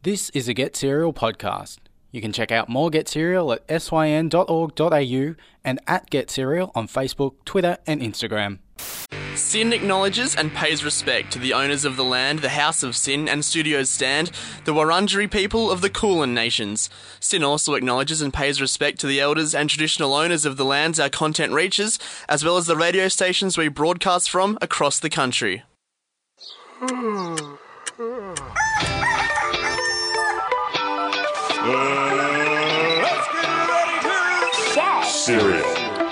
This is a Get Serial podcast. You can check out more Get Serial at syn.org.au and at Get Serial on Facebook, Twitter and Instagram. SYN acknowledges and pays respect to the owners of the land, the House of SYN and Studios stand, the Wurundjeri people of the Kulin Nations. SYN also acknowledges and pays respect to the elders and traditional owners of the lands our content reaches, as well as the radio stations we broadcast from across the country. Let's get ready to get Serial.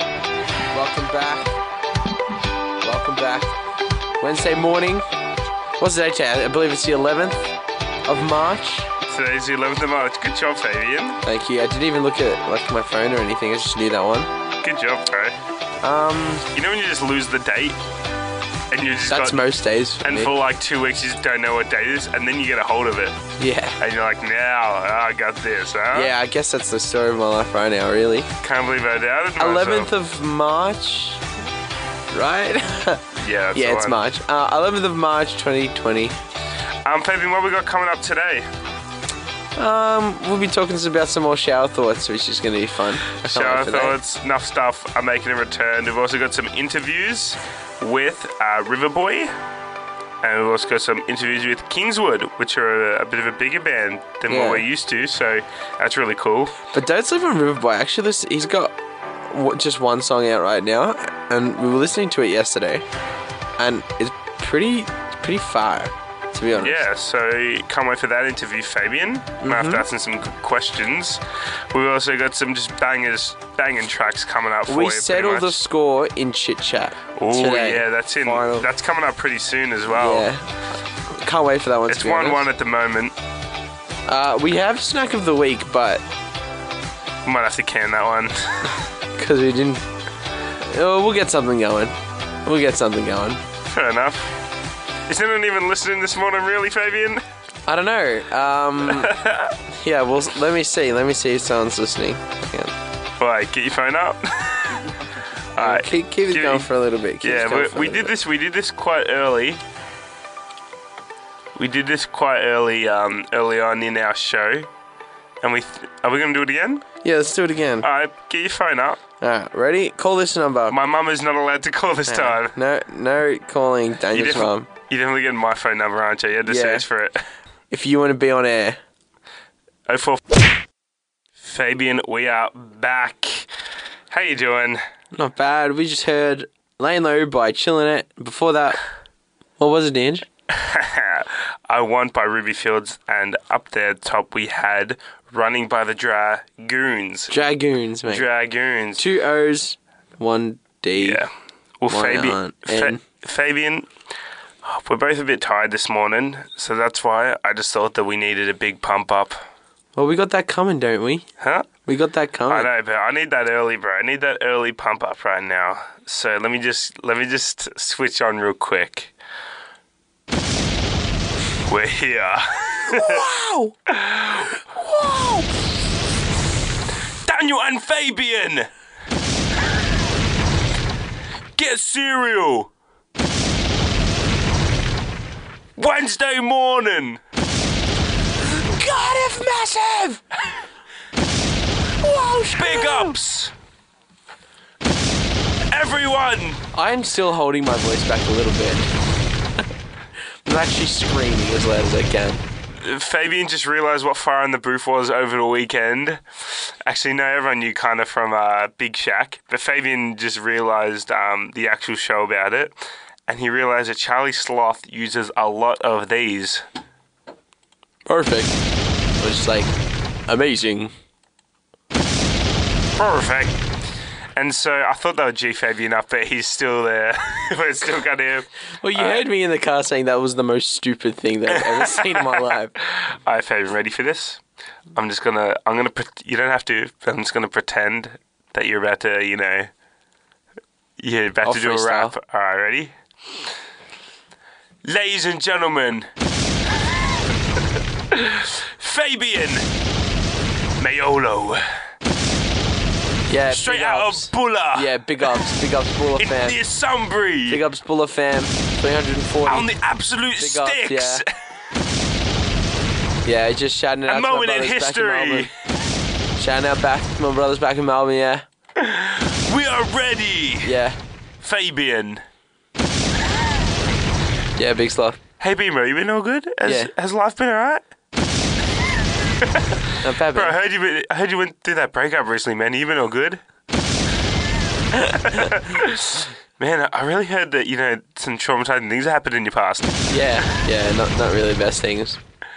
Welcome back. Wednesday morning. What's the date? I believe it's the 11th of March. Today's the 11th of March. Good job, Fabian. Thank you. I didn't even look at my phone or anything. I just knew that one. Good job, bro. You know when you just lose the date? And you just That's most days for and me. for like 2 weeks you just don't know what date it is, and then you get a hold of it. Yeah. And you're like, now I got this, huh? Yeah, I guess that's the story of my life right now, really. Can't believe I doubted myself. 11th of March, right? Yeah, that's Yeah, the it's one. March. 11th of March, 2020. Fabian, what we got coming up today? We'll be talking about some more shower thoughts, which is going to be fun. I can't Shower wait for that. thoughts, enough stuff are making a return. We've also got some interviews with Riverboy, and we've also got some interviews with Kingswood, which are a bit of a bigger band than Yeah. what we're used to, so that's really cool. But don't sleep on Riverboy. Actually, he's got just one song out right now, and we were listening to it yesterday, and it's pretty fire, to be honest. Yeah, so can't wait for that interview, Fabian. After asking some good questions. We've also got some just banging tracks coming up for We you. settled the score in Chit Chat. Oh today. yeah, that's Final. that's coming up pretty soon as well. Yeah. Can't wait for that one. It's to be honest. 1-1 at the moment. We have Snack of the Week, but We might have to can that one. because we didn't... Oh, we'll get something going. Fair enough. Is anyone even listening this morning, really, Fabian? I don't know. Yeah, well, let me see if someone's listening. Right, get your phone up. Alright. Keep it going for a little bit. We did this quite early. We did this quite early on in our show. And are we going to do it again? Yeah, let's do it again. Alright, get your phone up. Alright, ready? Call this number. My mum is not allowed to call this time. No calling Daniel's mum. You're definitely getting my phone number, aren't you? You had to Yeah. search for it. If you want to be on air. 04. Fabian, we are back. How you doing? Not bad. We just heard Laying Low by Chillin' It. Before that, what was it, Dange? I Want by Ruby Fields, and up there top we had Running by the Dragoons. Dragoons, mate. Dragoons. 2 O's, 1 D. Yeah. Well, One N. Fabian, we're both a bit tired this morning, so that's why I just thought that we needed a big pump up. Well, we got that coming, don't we? Huh? We got that coming. I know, but I need that early, bro. I need that early pump up right now. So let me just switch on real quick. We're here. Wow! Wow! Daniel and Fabian! Get Serial! Wednesday morning! God, if massive! Whoa, Big ups! Everyone! I'm still holding my voice back a little bit. I'm actually screaming as loud as I can. Fabian just realised what Fire in the Booth was over the weekend. Actually, no, everyone knew kind of from Big Shack, but Fabian just realised the actual show about it, and he realised that Charlie Sloth uses a lot of these. Perfect. It was like amazing. Perfect. And so I thought that would G Fabian up, but he's still there. We're still got him. Well, you heard me in the car saying that was the most stupid thing that I've ever seen in my life. All right, Fabian, ready for this? you don't have to, I'm just gonna pretend that you're about to, you're about I'll to do a freestyle. rap. All right, ready? Ladies and gentlemen, Fabian Mayolo, Yeah, straight big out ups. of Bulla. Yeah, big ups, Bulla in fam. the Assembly. Big ups, Bulla fam. 340. On the absolute Big ups, sticks. yeah. Yeah, just shouting it out A to my moment in brothers back in Melbourne. history. Shouting out back to my brothers back in Melbourne, yeah. We are ready. Yeah. Fabian. Yeah, big sloth. Hey, Beamer, you been all good? Yeah. Has life been alright? Not bad, Bro, man. I heard you went through that breakup recently, man. You been all good? Man, I really heard that, some traumatizing things happened in your past. Yeah, not really best things.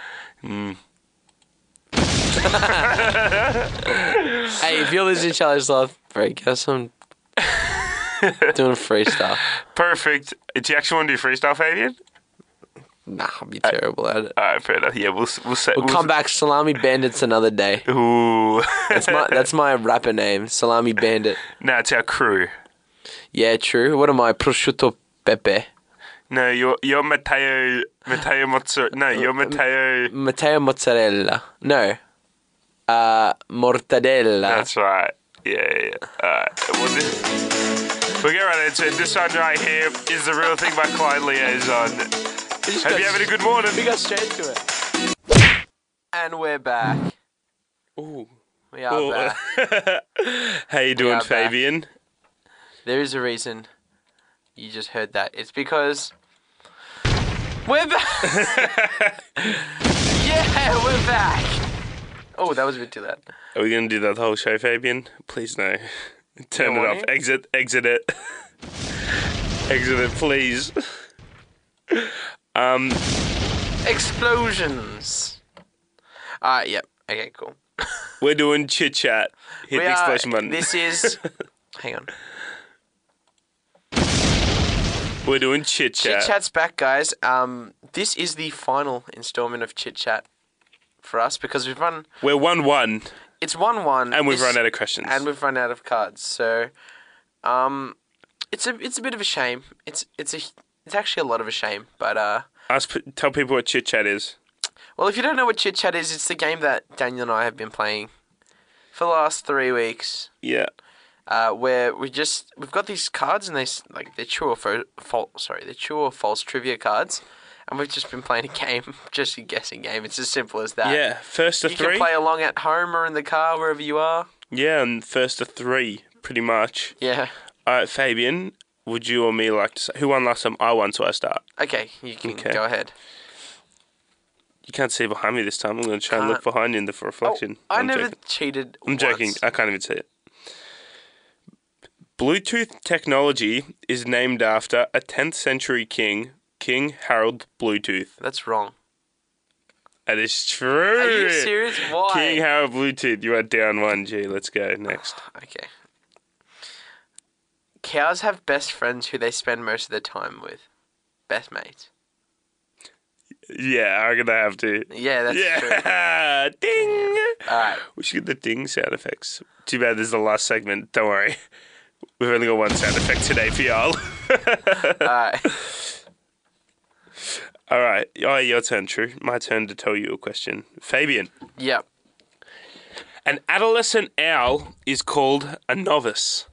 Hey, if you're listening to Charlie Sloth, bro, guess I'm doing a freestyle. Perfect. Do you actually want to do freestyle, Fabian? Nah, I'll be terrible at it. Alright, fair enough. Yeah, We'll come back, Salami Bandits another day. Ooh. That's my rapper name, Salami Bandit. No, it's our crew. Yeah, true. What am I? Prosciutto Pepe. No, you're Matteo Mozzarella. No, you're Matteo. Matteo Mozzarella. No. Mortadella. That's right. Yeah. Alright. We'll get right into it. This one right here is The Real Thing by Client Liaison. Hope you're having a good morning. We got straight to it. And we're back. Ooh. We are back. How you doing, are back. Fabian? There is a reason you just heard that. It's because we're back. Yeah, we're back. Oh, that was a bit too loud. Are we going to do that whole show, Fabian? Please no. Turn You it want off. it? Exit it. Exit it, please. Explosions. Yep. Okay, cool. We're doing chit chat. Hit the explosion button. This is. Hang on. We're doing chit Chit chat. Chat's back, guys. This is the final installment of Chit Chat for us because we've run. We're 1-1 It's 1-1, and we've run out of questions. and we've run out of cards. So, it's a bit of a shame. It's actually a lot of a shame. But Tell people what chit chat is. well, if you don't know what Chit Chat is, it's the game that Daniel and I have been playing for the last 3 weeks. Yeah. Where we've got these cards and they're true or false. Sorry, they're true or false trivia cards, and we've just been playing a game, just a guessing game. It's as simple as that. Yeah. First to You three. can play along at home or in the car, wherever you are. Yeah, and first to three, pretty much. Yeah. All right, Fabian, would you or me like to say... Who won last time? I won, so I start. Okay, you can Okay. go ahead. You can't see behind me this time. I'm going to try and look behind you in the reflection. I I'm never joking. cheated. I'm joking. once. I can't even see it. Bluetooth technology is named after a 10th century king, King Harold Bluetooth. That's wrong. That is true. Are you serious? Why? King Harold Bluetooth. You are down 1G. Let's go next. Okay. Cows have best friends who they spend most of their time with. Best mates. Yeah, I'm going to have to. Yeah, that's true. Yeah. Ding. Alright. We should get the ding sound effects. Too bad this is the last segment. Don't worry. We've only got one sound effect today for y'all. Alright. All right. Oh, your turn, True. My turn to tell you a question. Fabian. Yep. An adolescent owl is called a novice.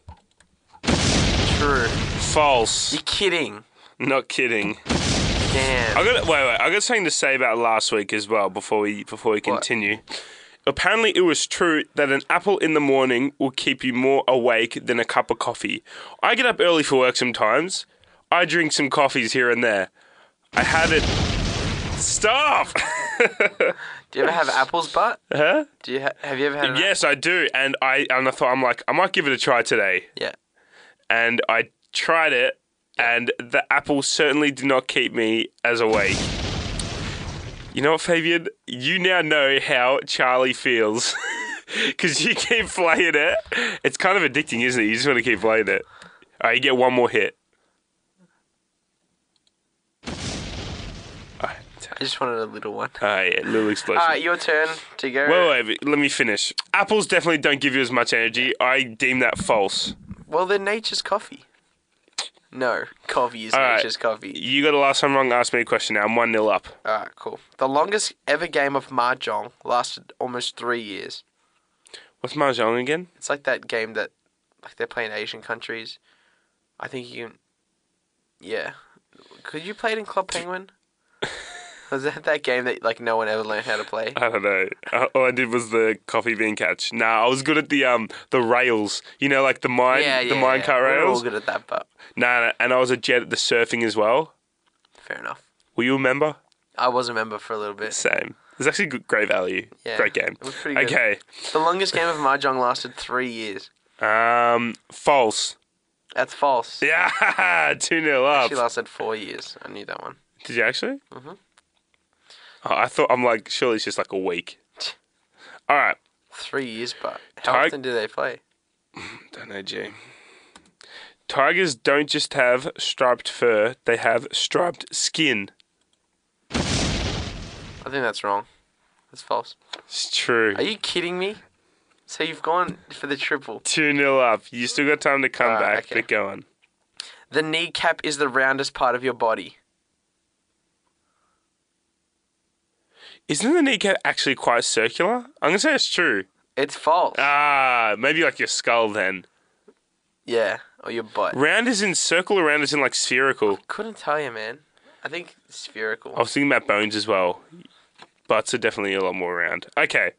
True. False. You're kidding. Not kidding. Damn. I got something to say about last week as well before we continue. Apparently, it was true that an apple in the morning will keep you more awake than a cup of coffee. I get up early for work sometimes. I drink some coffees here and there. I had it. Stop. Do you ever have apple's butt? Huh? Have you ever had? Yes, I do, and I thought I might give it a try today. Yeah. And I tried it, and the apple certainly did not keep me as awake. You know what, Fabian? You now know how Charlie feels. Because you keep playing it. It's kind of addicting, isn't it? You just want to keep playing it. All right, you get one more hit. All right. I just wanted a little one. Yeah, little explosion. Alright, your turn to go. Wait, let me finish. Apples definitely don't give you as much energy. I deem that false. Well, they're nature's coffee. No, coffee is All right. nature's coffee. You got the last one wrong. Ask me a question now. I'm 1-0 up. Alright, cool. The longest ever game of Mahjong lasted almost 3 years. What's Mahjong again? It's like that game that they play in Asian countries. I think you can... Yeah. Could you play it in Club Penguin? Was that game that like no one ever learned how to play? I don't know. All I did was the coffee bean catch. Nah, I was good at the rails. You know, like the minecart We're all rails. good at that, but Nah, and I was a jet at the surfing as well. fair enough. Were you a member? I was a member for a little bit. Same. It's actually great value. Yeah, Great game. it was pretty good. Okay. The longest game of Mahjong lasted 3 years. False. That's false. Yeah, 2-0 up. Actually lasted 4 years. I knew that one. Did you actually? Mhm. Oh, I'm like, surely it's just like a week. All right. 3 years, but how Tig- often do they play? Don't know, G. Tigers don't just have striped fur, they have striped skin. I think that's wrong. That's false. It's true. Are you kidding me? So you've gone for the triple. 2-0 up. You still got time to come back, okay. but go on. The kneecap is the roundest part of your body. Isn't the kneecap actually quite circular? I'm going to say it's true. It's false. Maybe like your skull then. Yeah, or your butt. Round is in circle or round is in like spherical? Couldn't tell you, man. I think spherical. I was thinking about bones as well. Butts are definitely a lot more round. Okay.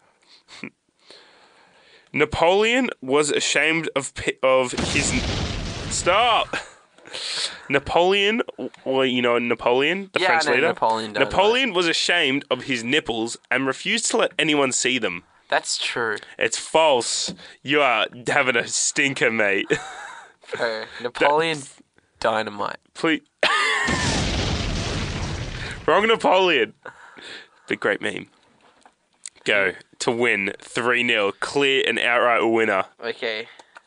Napoleon was ashamed of his... Stop! Napoleon, or you know Napoleon, the French I know leader? Napoleon Dynamite. Napoleon was ashamed of his nipples and refused to let anyone see them. That's true. It's false. You are having a stinker, mate. Bro, Napoleon Dynamite. Please. Wrong Napoleon. The great meme. Go to win 3-0. Clear and outright winner. Okay.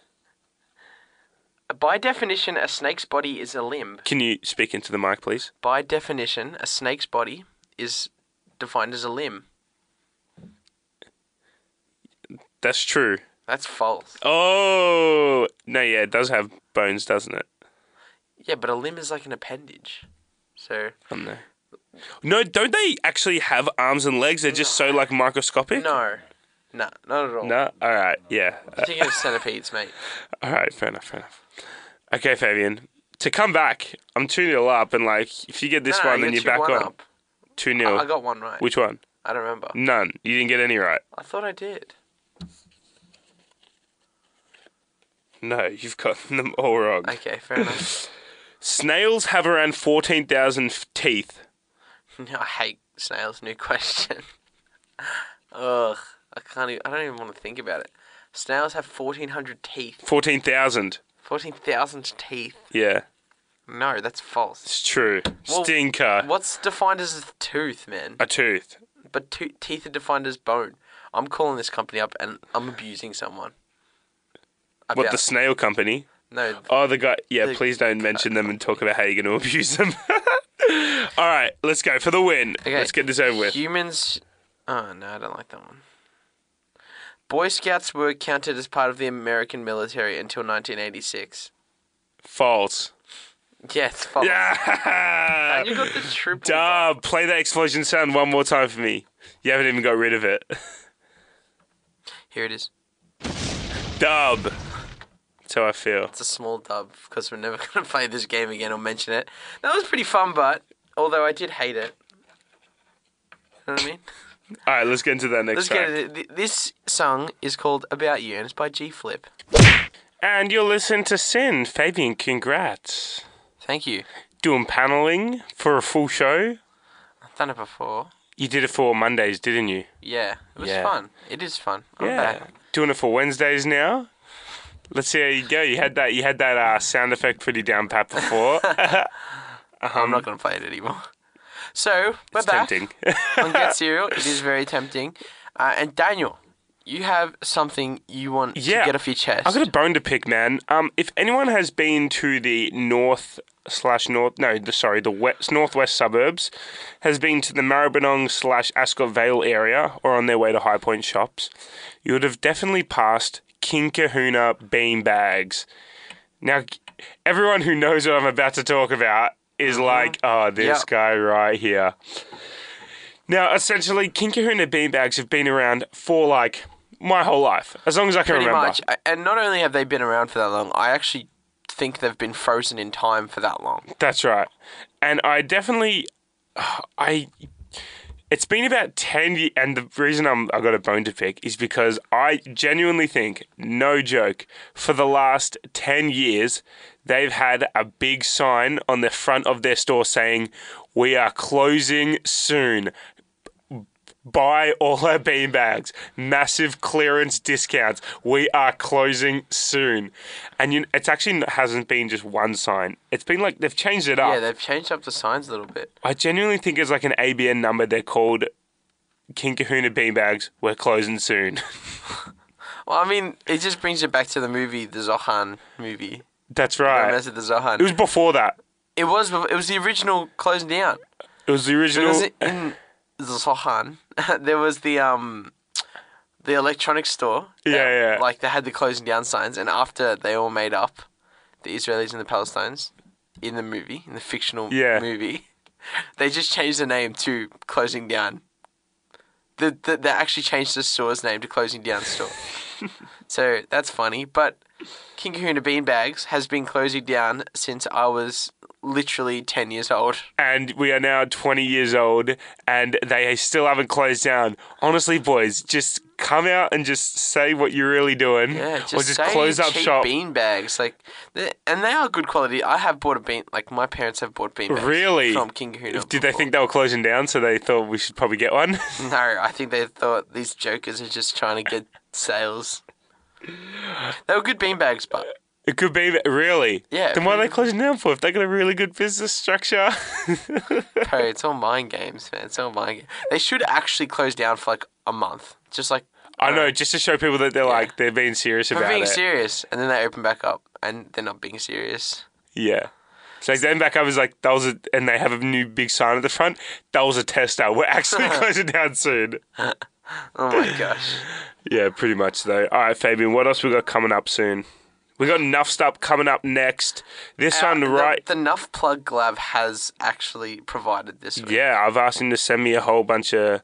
By definition, a snake's body is a limb. Can you speak into the mic, please? By definition, a snake's body is defined as a limb. That's true. That's false. Oh! No, yeah, it does have bones, doesn't it? Yeah, but a limb is like an appendage. So, No. No, don't they actually have arms and legs? They're just so, like, microscopic? no. Nah, not at all. No? Alright, yeah. You're thinking of centipedes, mate. Alright, fair enough. Okay, Fabian. To come back, I'm 2-0 up, and, like, if you get this one, then you're back 2-1 on. up. 2-0. I got one right. Which one? I don't remember. None. You didn't get any right. I thought I did. No, you've got them all wrong. Okay, fair enough. Snails have around 14,000 teeth. I hate snails. New question. Ugh. I don't even want to think about it. Snails have 1,400 teeth. 14,000. 14,000 teeth. Yeah, No, that's false. it's true. Well, Stinker. What's defined as a tooth, man? A tooth. But teeth are defined as bone. I'm calling this company up and I'm abusing someone. What, the snail company? No. Oh, the guy. Yeah, The please don't mention them and talk about how you're going to abuse them. All right, let's go for the win. Okay. Let's get this over with. Humans. Oh, no, I don't like that one. Boy Scouts were counted as part of the American military until 1986. False. Yeah, it's false. Yeah! And you got the triple. Duh, play that explosion sound one more time for me. You haven't even got rid of it. Here it is. Dub. That's how I feel. It's a small dub because we're never going to play this game again or mention it. That was pretty fun, but although I did hate it. You know what I mean? All right, let's get into that next Let's track. get it. This song is called About You and it's by G Flip. And you'll listen to Sin. Fabian, congrats. Thank you. Doing paneling for a full show. I've done it before. You did it for Mondays, didn't you? Yeah, it was Yeah. fun. It is fun. I'm Yeah. back. Doing it for Wednesdays now. Let's see how you go. You had that sound effect pretty down pat before. I'm not going to play it anymore. So, we're It's back tempting. on Get Cereal. It is very tempting. And Daniel, you have something you want to Yeah. get off your chest. I've got a bone to pick, man. If anyone has been to the northwest suburbs, has been to the Maribyrnong / Ascot Vale area, or on their way to High Point shops, you would have definitely passed King Kahuna bean bags. Now, everyone who knows what I'm about to talk about is like, oh, this Yep. guy right here. Now, essentially, King Kahuna bean bags have been around for like my whole life, as long as I can Pretty remember. much. And not only have they been around for that long, I actually think they've been frozen in time for that long. That's right. And I definitely, It's been about 10 years, and the reason I got a bone to pick is because I genuinely think, no joke, for the last 10 years, they've had a big sign on the front of their store saying, "We are closing soon. Buy all our beanbags. Massive clearance discounts. We are closing soon." And it's actually hasn't been just one sign. It's been like they've changed it up. Yeah, they've changed up the signs a little bit. I genuinely think it's like an ABN number. They're called King Kahuna beanbags. We're closing soon. Well, I mean, it just brings you back to the movie, the Zohan movie. That's right. Mess with the Zohan. It was before that. It was the original closing down. It was the original. Because in Zohan, there was the electronics store. Yeah. Like they had the closing down signs, and after they all made up, the Israelis and the Palestinians, in the fictional movie, they just changed the name to Closing Down. They actually changed the store's name to Closing Down Store. So that's funny, but King Kahuna Beanbags has been closing down since I was literally 10 years old. And we are now 20 years old, and they still haven't closed down. Honestly, boys, just come out and just say what you're really doing. Yeah, or just say close up cheap shop. beanbags. And they are good quality. I have bought my parents have bought beanbags. Really? From King Kahuna. Did they think they were closing down, so they thought we should probably get one? No, I think they thought these jokers are just trying to get sales. They were good beanbags, but... It could be, really? Yeah. Then why are they closing down for? If they got a really good business structure? Bro, it's all mind games, man. It's all mind games. They should actually close down for a month. Just I know, just to show people that they're being serious about it. They're being serious, and then they open back up, and they're not being serious. Yeah. So then back up is and they have a new big sign at the front. That was a tester. We're actually closing down soon. Oh my gosh. Yeah, pretty much though. All right, Fabian, what else we got coming up soon? We got Nuff Stuff coming up next. This one, right? The Nuff Plug Glove has actually provided this week. Yeah, I've asked him to send me a whole bunch of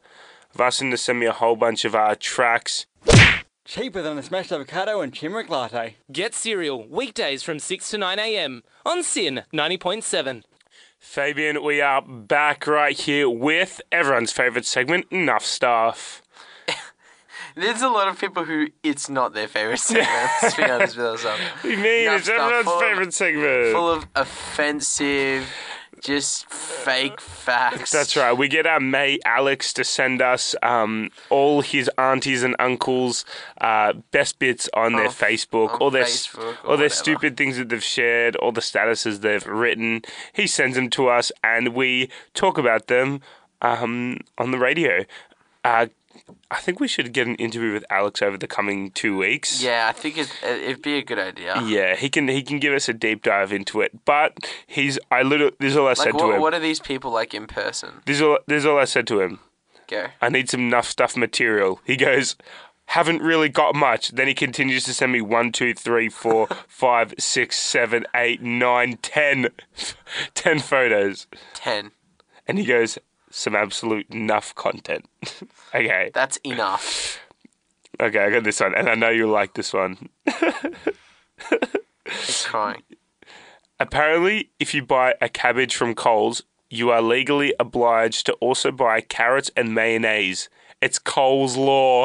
tracks. Cheaper than a smashed avocado and turmeric latte. Get Cereal, weekdays from 6 to 9 a.m. on SYN 90.7. Fabian, we are back right here with everyone's favourite segment, Nuff Stuff. There's a lot of people who it's not their favourite segment. Let's be honest with ourselves. What do you mean? Nuff It's Stuff everyone's favourite segment. Full of offensive, just fake facts. That's right. We get our mate Alex to send us all his aunties and uncles' best bits on their Facebook, on all their Facebook or all their whatever. stupid things that they've shared, all the statuses they've written. He sends them to us, and we talk about them on the radio. I think we should get an interview with Alex over the coming 2 weeks. Yeah, I think it'd be a good idea. Yeah, he can give us a deep dive into it. But this is all I said to him. What are these people like in person? This is all I said to him. Go. I need some Nuff Stuff material. He goes, haven't really got much. Then he continues to send me 1, 2, 3, 4, 5, 6, 7, 8, 9, 10 photos. 10. And he goes, some absolute Nuff content. Okay. That's enough. Okay, I got this one. And I know you'll like this one. It's crying. Apparently, if you buy a cabbage from Coles, you are legally obliged to also buy carrots and mayonnaise. It's Coles law.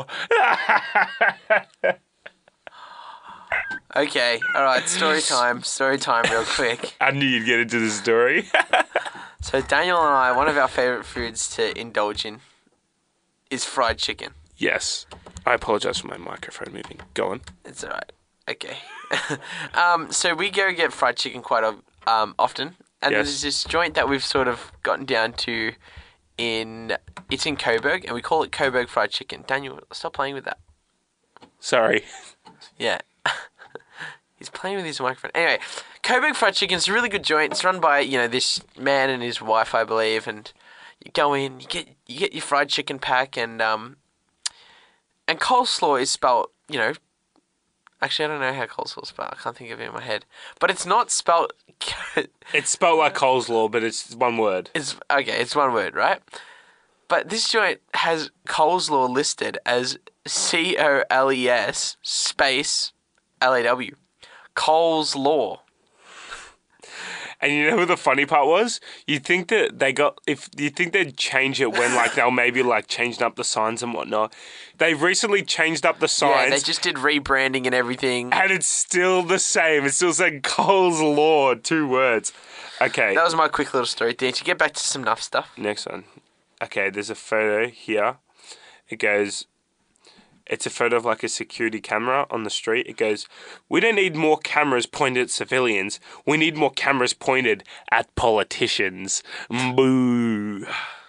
Okay, alright, story time real quick. I knew you'd get into the story. So Daniel and I, one of our favourite foods to indulge in is fried chicken. Yes. I apologise for my microphone moving. Go on. It's alright. Okay. So we go get fried chicken quite often. And Yes. there's this joint that we've sort of gotten down to it's in Coburg, and we call it Coburg Fried Chicken. Daniel, stop playing with that. Sorry. Yeah. He's playing with his microphone. Anyway, Coburg Fried Chicken's a really good joint. It's run by, this man and his wife, I believe, and you go in, you get your fried chicken pack, and coleslaw is spelt, actually I don't know how coleslaw is spelled. I can't think of it in my head. But it's not spelt It's spelled like coleslaw, but it's one word. it's one word, right? But this joint has coleslaw listed as COLES space LAW. Coleslaw. And you know what the funny part was? You'd think that they'd change it when like they'll maybe like changing up the signs and whatnot. They've recently changed up the signs. Yeah, they just did rebranding and everything. And it's still the same. It's still saying Coles Law, 2 words. Okay. That was my quick little story. Did you get back to some enough stuff? Next one. Okay, there's a photo here. It goes... It's a photo of like a security camera on the street. It goes, "We don't need more cameras pointed at civilians. We need more cameras pointed at politicians." Boo.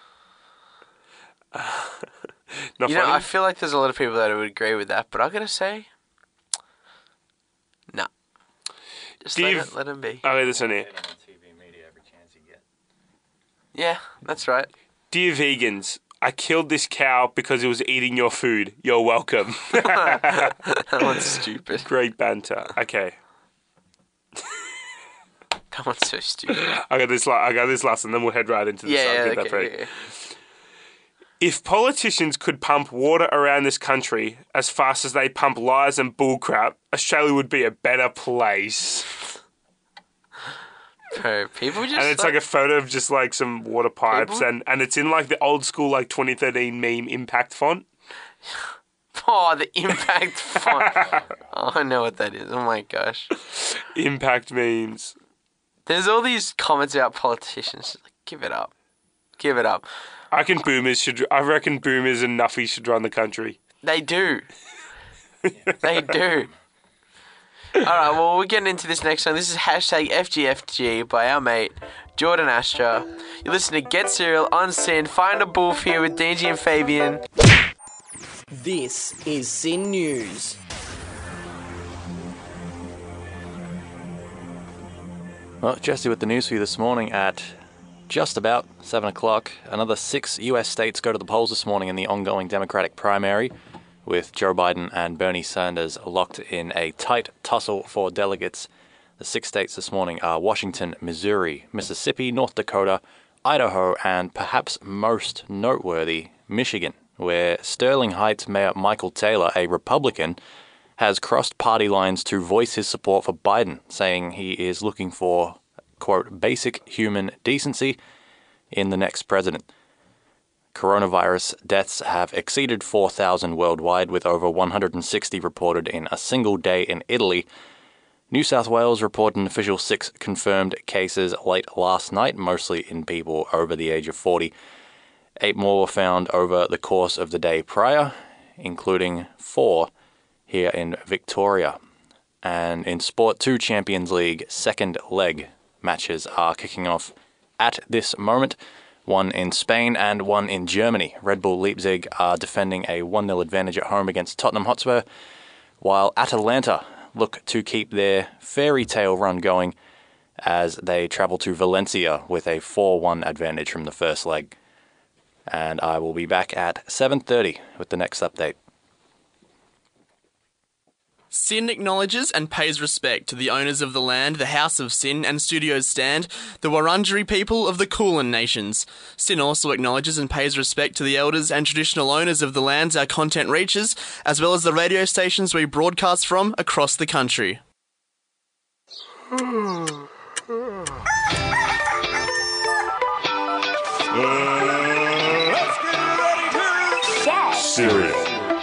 Not You know, I feel like there's a lot of people that would agree with that, but I gotta say, nah. Just let him be. Okay, this one here. Yeah, that's right. Dear vegans, I killed this cow because it was eating your food. You're welcome. That one's stupid. Great banter. Okay. That one's so stupid. I got this last one, then we'll head right into this. Yeah. If politicians could pump water around this country as fast as they pump lies and bullcrap, Australia would be a better place. Bro, people just... And it's like a photo of just like some water pipes and it's in like the old school like 2013 meme impact font. Oh, the impact font. Oh, I know what that is. Oh my gosh. Impact memes. There's all these comments about politicians. Like, give it up. Give it up. I reckon boomers and nuffies should run the country. They do. They do. All right, well, we're getting into this next one. This is hashtag FGFG by our mate, Jordan Astra. You listen to Get Serial on Sin. Find a Wolf here with DG and Fabian. This is Sin News. Well, Jesse with the news for you this morning at just about 7 o'clock. Another 6 US states go to the polls this morning in the ongoing Democratic primary, with Joe Biden and Bernie Sanders locked in a tight tussle for delegates. The 6 states this morning are Washington, Missouri, Mississippi, North Dakota, Idaho, and perhaps most noteworthy, Michigan, where Sterling Heights Mayor Michael Taylor, a Republican, has crossed party lines to voice his support for Biden, saying he is looking for, quote, basic human decency in the next president. Coronavirus deaths have exceeded 4,000 worldwide, with over 160 reported in a single day in Italy. New South Wales reported an official 6 confirmed cases late last night, mostly in people over the age of 40. 8 more were found over the course of the day prior, including 4 here in Victoria. And in Sport 2 Champions League second leg matches are kicking off at this moment. One in Spain and one in Germany. Red Bull Leipzig are defending a 1-0 advantage at home against Tottenham Hotspur, while Atalanta look to keep their fairy tale run going as they travel to Valencia with a 4-1 advantage from the first leg. And I will be back at 7:30 with the next update. Sin acknowledges and pays respect to the owners of the land, the House of Sin and Studios Stand, the Wurundjeri people of the Kulin Nations. Sin also acknowledges and pays respect to the elders and traditional owners of the lands our content reaches, as well as the radio stations we broadcast from across the country. Cereal.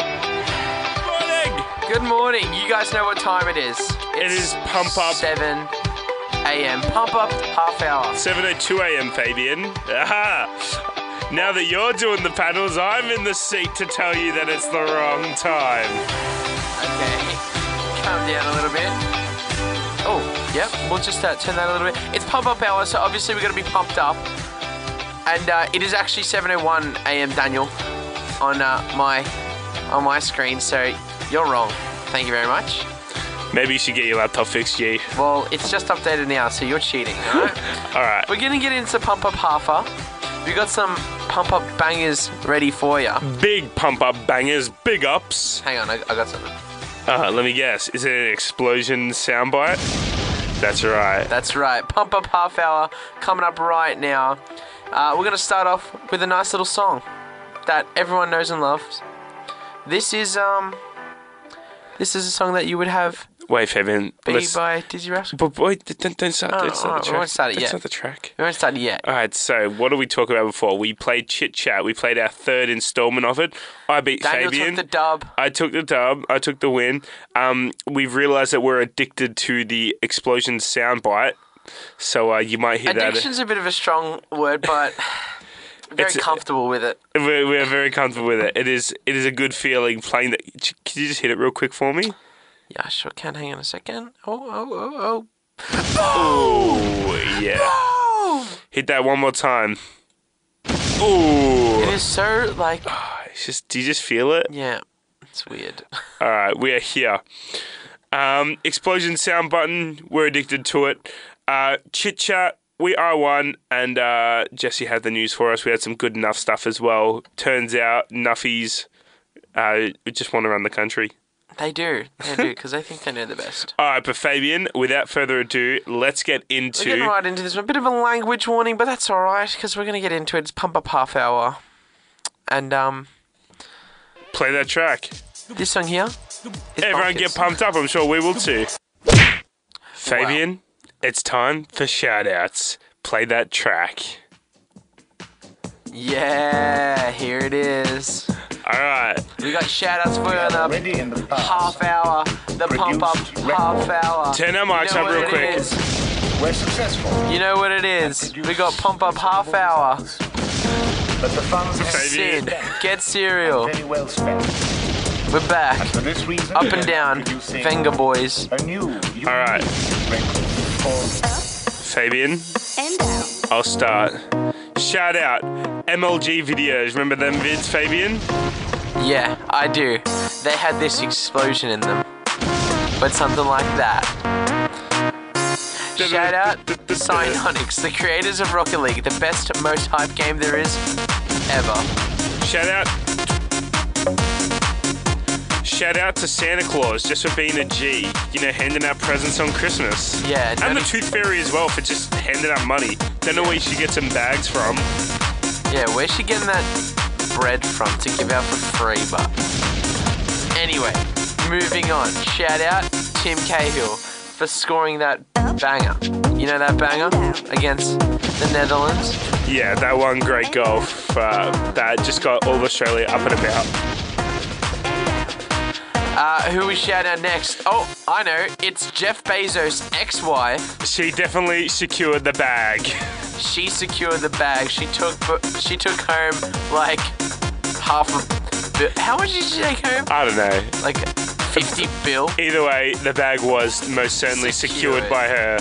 Good morning. You guys know what time it is. It is Pump Up. 7 a.m. Pump Up half hour. 7:02 a.m. Fabian. Aha! Now that you're doing the panels, I'm in the seat to tell you that it's the wrong time. Okay. Calm down a little bit. Oh, yep. We'll just turn that a little bit. It's Pump Up hour, so obviously we're going to be pumped up. And it is actually 7:01 a.m. Daniel on my screen, so you're wrong. Thank you very much. Maybe you should get your laptop fixed, G. Well, it's just updated now, so you're cheating, alright? Alright. We're going to get into Pump Up Half-hour. We've got some Pump Up bangers ready for you. Big Pump Up bangers, big ups. Hang on, I got something. Let me guess. Is it an explosion soundbite? That's right. That's right. Pump Up Half-hour coming up right now. We're going to start off with a nice little song that everyone knows and loves. This is a song that you would have Wait, Fabian. Be by Dizzy Rascal. But boy, don't start, Oh, don't start the track. we won't start it Don't yet. start the track. We won't start it yet. All right, so what did we talk about before? We played Chit Chat. We played our third installment of it. I beat Daniel Fabian. took the dub. I took the dub. I took the win. We've realised that we're addicted to the explosion soundbite. So you might hear Addiction's a bit of a strong word, but very comfortable with it. We're very comfortable with it. It is a good feeling playing that. Can you just hit it real quick for me? Yeah, I sure can. Hang on a second. Oh. Oh, yeah. Oh! Hit that one more time. Ooh. It is so, like... It's just, do you just feel it? Yeah, it's weird. All right, we are here. Explosion sound button. We're addicted to it. Chit Chat. We are one. And Jesse had the news for us. We had some good enough stuff as well. Turns out, Nuffies just want to run the country. They do, because they think they know the best. All right, but Fabian, without further ado, let's get into... We're getting right into this. A bit of a language warning, but that's all right, because we're going to get into it. It's Pump Up Half Hour. And, play that track. this song here... Everyone get pumped up. I'm sure we will too. Fabian, It's time for shout-outs. Play that track. Yeah, here it is. All right. We got shout-outs for the half hour, the Pump Up half hour. Turn our mics up real quick. We're successful. You know what it is. We got Pump Up half hour. But the funds are Sid, Get Cereal. very well spent. We're back. For this reason, Up and down. Venga Boys. a new All right. Fabian, I'll start. Shout out MLG videos. Remember them vids, Fabian? Yeah, I do. They had this explosion in them. But something like that. Shout out Psyonix, the creators of Rocket League, the best, most hype game there is ever. Shout out to Santa Claus just for being a G, you know, handing out presents on Christmas. Yeah, And the Tooth Fairy as well for just handing out money. Don't know where you should get some bags from. Yeah, where's she getting that bread from to give out for free, but... Anyway, moving on. Shout out Tim Cahill for scoring that banger. You know that banger? Against the Netherlands? Yeah, that one great goal that just got all of Australia up and about. Who we shout out next? Oh, I know. It's Jeff Bezos' ex-wife. She definitely secured the bag. She secured the bag. She took home like half a... How much did she take home? I don't know. Like 50 bill? Either way, the bag was most certainly secured by her.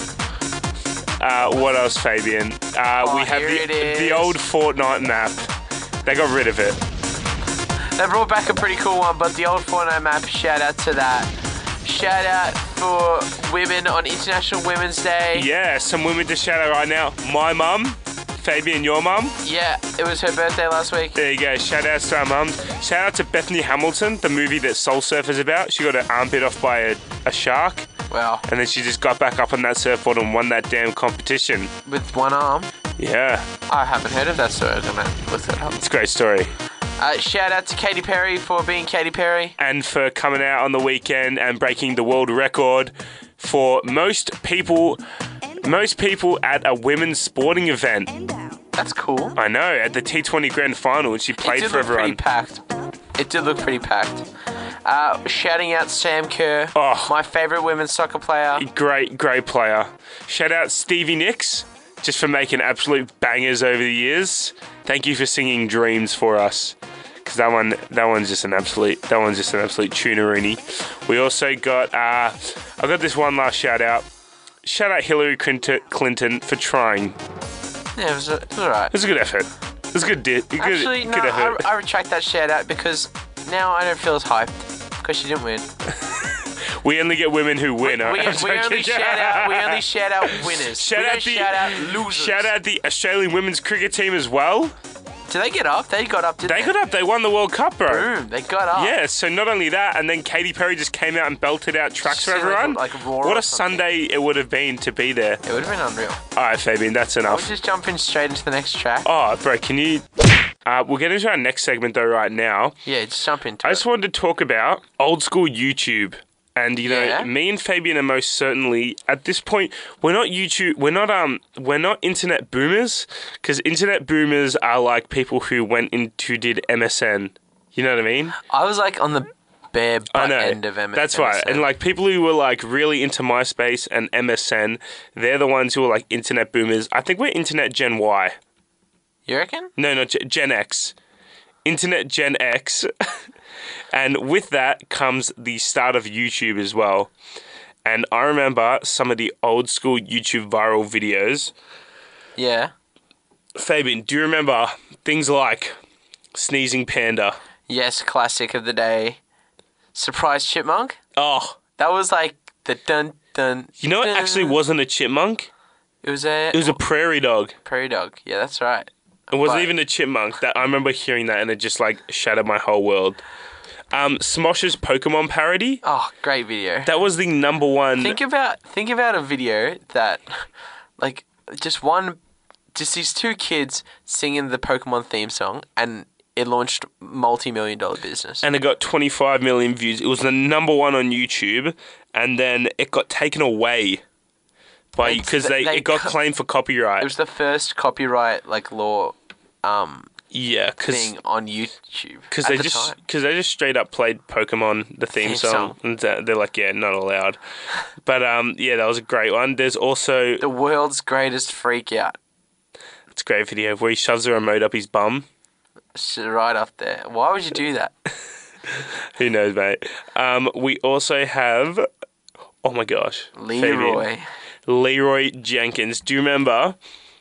What else, Fabian? We have the old Fortnite map. They got rid of it. They brought back a pretty cool one, but the old Fortnite map, shout out to that. Shout out for women on International Women's Day. Yeah, some women to shout out right now. My mum, Fabian, your mum. Yeah, it was her birthday last week. There you go. Shout outs to our mums. Shout out to Bethany Hamilton, the movie that Soul Surfer's about. She got her arm bit off by a shark. Wow. And then she just got back up on that surfboard and won that damn competition. With one arm? Yeah. I haven't heard of that story. I'm going to look it up. It's a great story. Shout out to Katy Perry for being Katy Perry. And for coming out on the weekend and breaking the world record for most people at a women's sporting event. That's cool. I know, at the T20 Grand Final, and she played for everyone. It did look pretty packed. Shouting out Sam Kerr, my favourite women's soccer player. Great player. Shout out Stevie Nicks, just for making absolute bangers over the years. Thank you for singing Dreams for us. Because that one's just an absolute tuna-rooney. We also got, I've got this one last shout out. Shout out Hillary Clinton for trying. Yeah, it was alright. It was a good effort. It was a good Actually, no, effort. I retract that shout out because now I don't feel as hyped because she didn't win. We only get women who win. We only shout out winners. Shout out losers. Shout out the Australian women's cricket team as well. Did they get up? They got up, didn't they? They got up. They won the World Cup, bro. Boom, they got up. Yeah, so not only that, and then Katy Perry just came out and belted out tracks for everyone. What a Sunday it would have been to be there. It would have been unreal. All right, Fabian, that's enough. We'll just jump in straight into the next track. Oh, bro, can you... we'll get into our next segment, though, right now. Yeah, just jump into I just wanted to talk about old school YouTube. And Yeah. me and Fabian are most certainly at this point. We're not YouTube. We're not internet boomers, because internet boomers are like people who did MSN. You know what I mean? I was like on the bare butt end of MSN. That's right. And like people who were like really into MySpace and MSN, they're the ones who are like internet boomers. I think we're internet Gen Y. You reckon? No, Gen X. Internet Gen X. And with that comes the start of YouTube as well. And I remember some of the old school YouTube viral videos. Yeah. Fabian, do you remember things like Sneezing Panda? Yes, classic of the day. Surprise Chipmunk? Oh, That was like the dun dun. you know it dun. actually wasn't a chipmunk? It was a It was a prairie dog. prairie dog. Yeah, that's right. It wasn't But- even a chipmunk. That I remember hearing that and it just like shattered my whole world. Smosh's Pokemon parody. Oh, great video. That was the number one. Think about a video that, like, just these two kids singing the Pokemon theme song, and it launched multi-million-dollar business. And it got 25 million views. It was the number one on YouTube, and then it got taken away because it got claimed for copyright. It was the first copyright law Yeah, thing on YouTube because at they the just time. because they just straight up played Pokemon the theme song, and they're like, yeah, not allowed. But yeah, that was a great one. There's also The world's greatest freak out. it's a great video where he shoves a remote up his bum. It's right up there. Why would you do that? Who knows, mate? We also have, oh my gosh, Leroy. Leroy Jenkins. Do you remember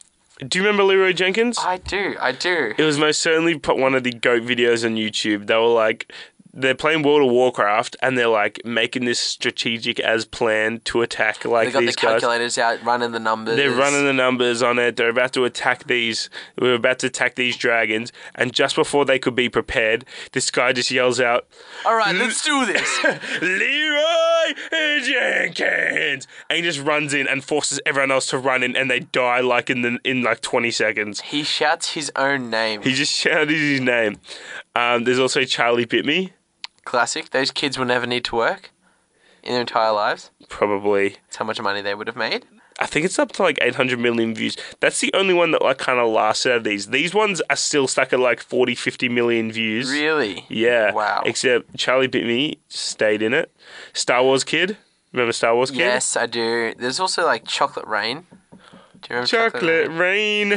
Leroy Jenkins? I do. It was most certainly one of the GOAT videos on YouTube. They were like, they're playing World of Warcraft and they're like making this strategic as planned to attack like They got the these guys. calculators out, running the numbers. They're running the numbers on it. They're about to attack these. We're about to attack these dragons. And just before they could be prepared, this guy just yells out, All right, let's do this. Leroy Jenkins, and he just runs in and forces everyone else to run in, and they die like in 20 seconds. He shouts his own name. He just shouted his name. There's also Charlie Bit Me, Classic. Those kids will never need to work in their entire lives. probably. That's how much money they would have made. I think it's up to like 800 million views. That's the only one that like kind of lasts out of these. These ones are still stuck at like 40, 50 million views. Really? Yeah. Wow. Except Charlie Bit Me stayed in it. Star Wars Kid. Remember Star Wars Kid? Yes, I do. There's also like Chocolate Rain. Do you remember Chocolate Rain.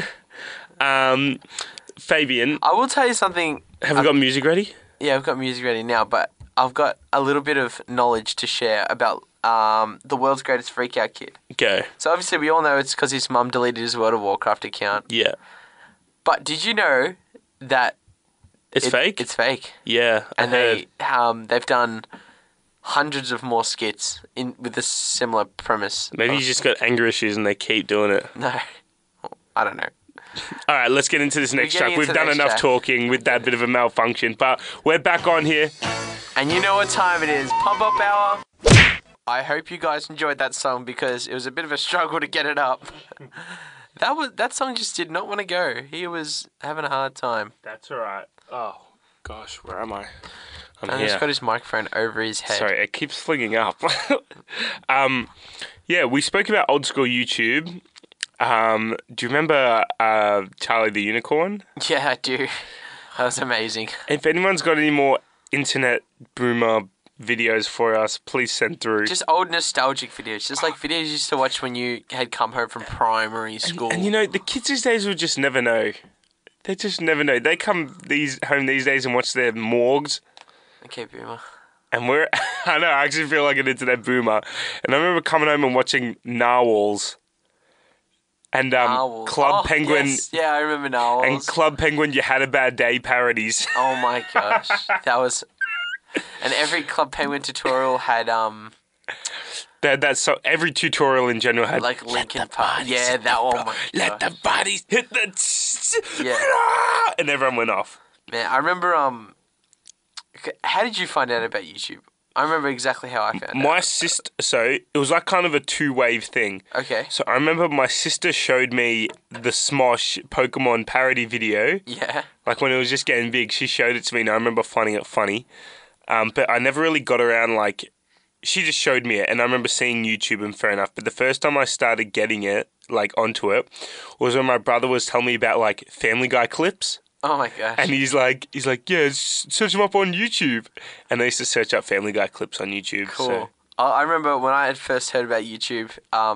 Fabian, I will tell you something. have we got music ready? Yeah, I've got music ready now, but I've got a little bit of knowledge to share about the world's greatest freakout kid. Go. So obviously we all know it's because his mum deleted his World of Warcraft account. Yeah. But did you know that It's fake? It's fake. Yeah. And I heard. they've done hundreds of more skits with a similar premise. Maybe he's just got anger issues and they keep doing it. No, I don't know. All right, let's get into this next getting track. We've into the done next enough track. talking with that bit of a malfunction, but we're back on here. And you know what time it is? Pump Up Hour. I hope you guys enjoyed that song because it was a bit of a struggle to get it up. That song just did not want to go. He was having a hard time. That's all right. Oh, gosh, where am I? I'm And here. he's got his microphone over his head. Sorry, it keeps flinging up. Yeah, we spoke about old school YouTube. Do you remember Charlie the Unicorn? Yeah, I do. That was amazing. If anyone's got any more internet boomer videos for us, please send through. Just old nostalgic videos. Just like videos you used to watch when you had come home from primary school. And you know, the kids these days will just never know. They just never know. They come home these days and watch their morgues. Okay, Boomer. And I know, I actually feel like an internet boomer. And I remember coming home and watching Narwhals. And Narwhals. Club Penguin. Yes. Yeah, I remember Narwhals. And Club Penguin, You Had a Bad Day parodies. Oh my gosh. That was... And every Club Penguin tutorial had, So every tutorial in general had... like Linkin Park. Yeah, that one. Oh my Let gosh. the bodies hit the... Yeah. And everyone went off. Man, I remember, how did you find out about YouTube? I remember exactly how I found out. My sister... So, it was like kind of a two-wave thing. Okay. So I remember my sister showed me the Smosh Pokemon parody video. Yeah. Like when it was just getting big, she showed it to me and I remember finding it funny. But I never really got around like she just showed me it, and I remember seeing YouTube, and fair enough. But the first time I started getting it, like onto it, was when my brother was telling me about like Family Guy clips. Oh my gosh. And he's like, yeah, search them up on YouTube. And I used to search up Family Guy clips on YouTube. Cool. So. I remember when I had first heard about YouTube.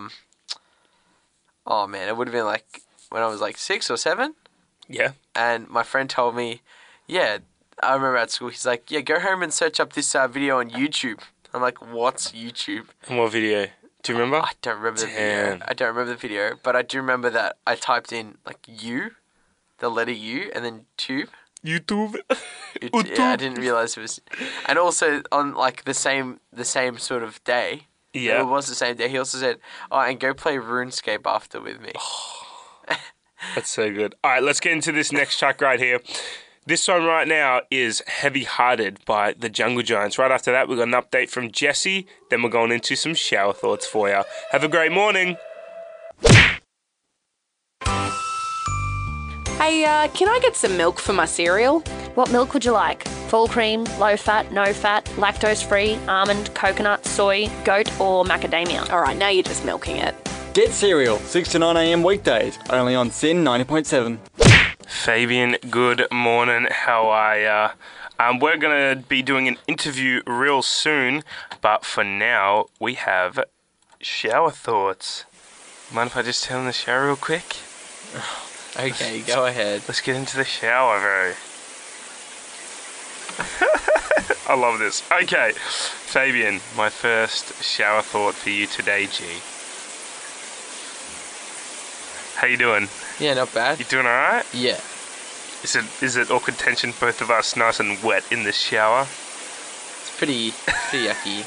Oh man, it would have been like when I was like 6 or 7. Yeah. And my friend told me, yeah, I remember at school. He's like, yeah, go home and search up this video on YouTube. I'm like, what's YouTube? And what video? Do you remember? I don't remember the video. I don't remember the video, but I do remember that I typed in like U, the letter U, and then tube. YouTube. Yeah, I didn't realize it was. And also on like the same sort of day. Yeah. It was the same day. He also said, oh, and go play RuneScape after with me. That's so good. All right, let's get into this next track right here. This song right now is Heavy Hearted by the Jungle Giants. Right after that, we've got an update from Jesse. Then we're going into some shower thoughts for you. Have a great morning. Hey, can I get some milk for my cereal? What milk would you like? Full cream, low fat, no fat, lactose free, almond, coconut, soy, goat or macadamia? All right, now you're just milking it. Get Cereal, 6 to 9 a.m. weekdays, only on Sin 90.7. Fabian, good morning. How are ya? We're going to be doing an interview real soon, but for now, we have shower thoughts. Mind if I just turn on the shower real quick? Okay, go ahead. Let's get into the shower, bro. I love this. Okay, Fabian, my first shower thought for you today, G. How you doing? Yeah, not bad. You doing alright? Yeah. Is it awkward tension, both of us nice and wet in the shower? It's pretty yucky.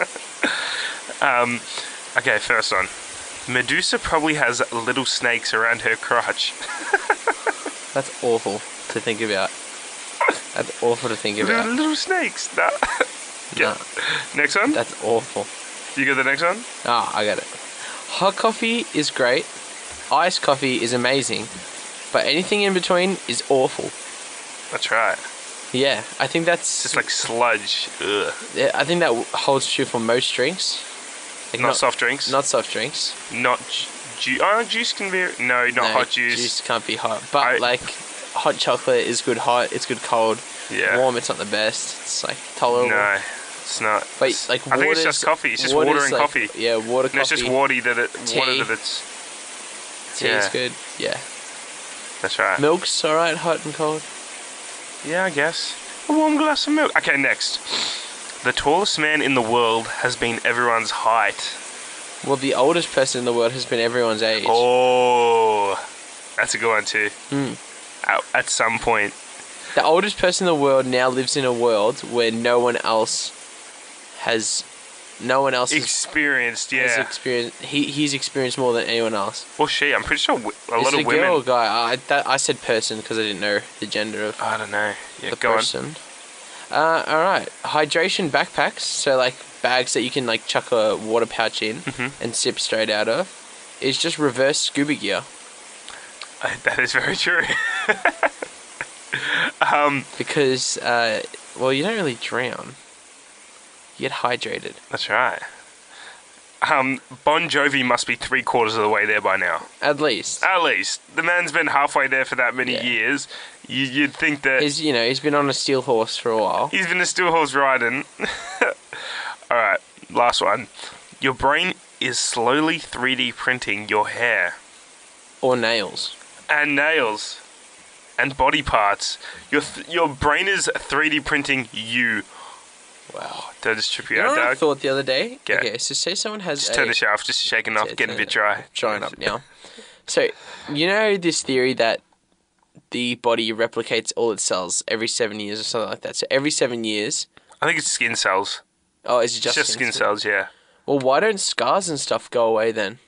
Okay, first one. Medusa probably has little snakes around her crotch. That's awful to think about. That's awful to think about. Little snakes. Nah. Nah. Next one? That's awful. You got the next one? Ah, I got it. Hot coffee is great. Iced coffee is amazing. But anything in between is awful. That's right. Yeah, I think that's... Just like sludge. Ugh. Yeah, I think that holds true for most drinks. Like not soft drinks? Not soft drinks. Not juice. Oh, juice can be... No, not hot juice. Juice can't be hot. But like, hot chocolate is good hot. It's good cold. Yeah. Warm, it's not the best. It's like tolerable. No, it's not. But like, I think it's just coffee. It's just water and like, coffee. Yeah, water, coffee. And it's just water that tea. it's... Tea is good. Yeah. That's right. Milk's alright, hot and cold. Yeah, I guess. A warm glass of milk. Okay, next. The tallest man in the world has been everyone's height. Well, the oldest person in the world has been everyone's age. Oh, that's a good one too. Mm. At some point. The oldest person in the world now lives in a world where no one else has experienced. Has experienced. He's experienced more than anyone else. Well, I'm pretty sure a lot of women. Girl or guy? I said person because I didn't know the gender of. I don't know. Yeah, the go person. All right, hydration backpacks. So like bags that you can like chuck a water pouch in and sip straight out of. Is just reverse scuba gear. That is very true. Because well, you don't really drown. You get hydrated. That's right. Bon Jovi must be 3/4 of the way there by now. At least. At least. The man's been halfway there for that many years. You'd think that... He's been on a steel horse for a while. He's been a steel horse riding. Alright, last one. Your brain is slowly 3D printing your hair. Or nails. And nails. And body parts. Your brain is 3D printing you. Wow. Did I just trip you You out, know what I Doug? thought the other day? Yeah. Okay, so say someone has Just turn the shower off, just shaking off, getting a bit dry. Drying up now. So, you know this theory that the body replicates all its cells every 7 years or something like that. So every 7 years... I think it's skin cells. Oh, is it just It's just skin cells, yeah. Well, why don't scars and stuff go away then?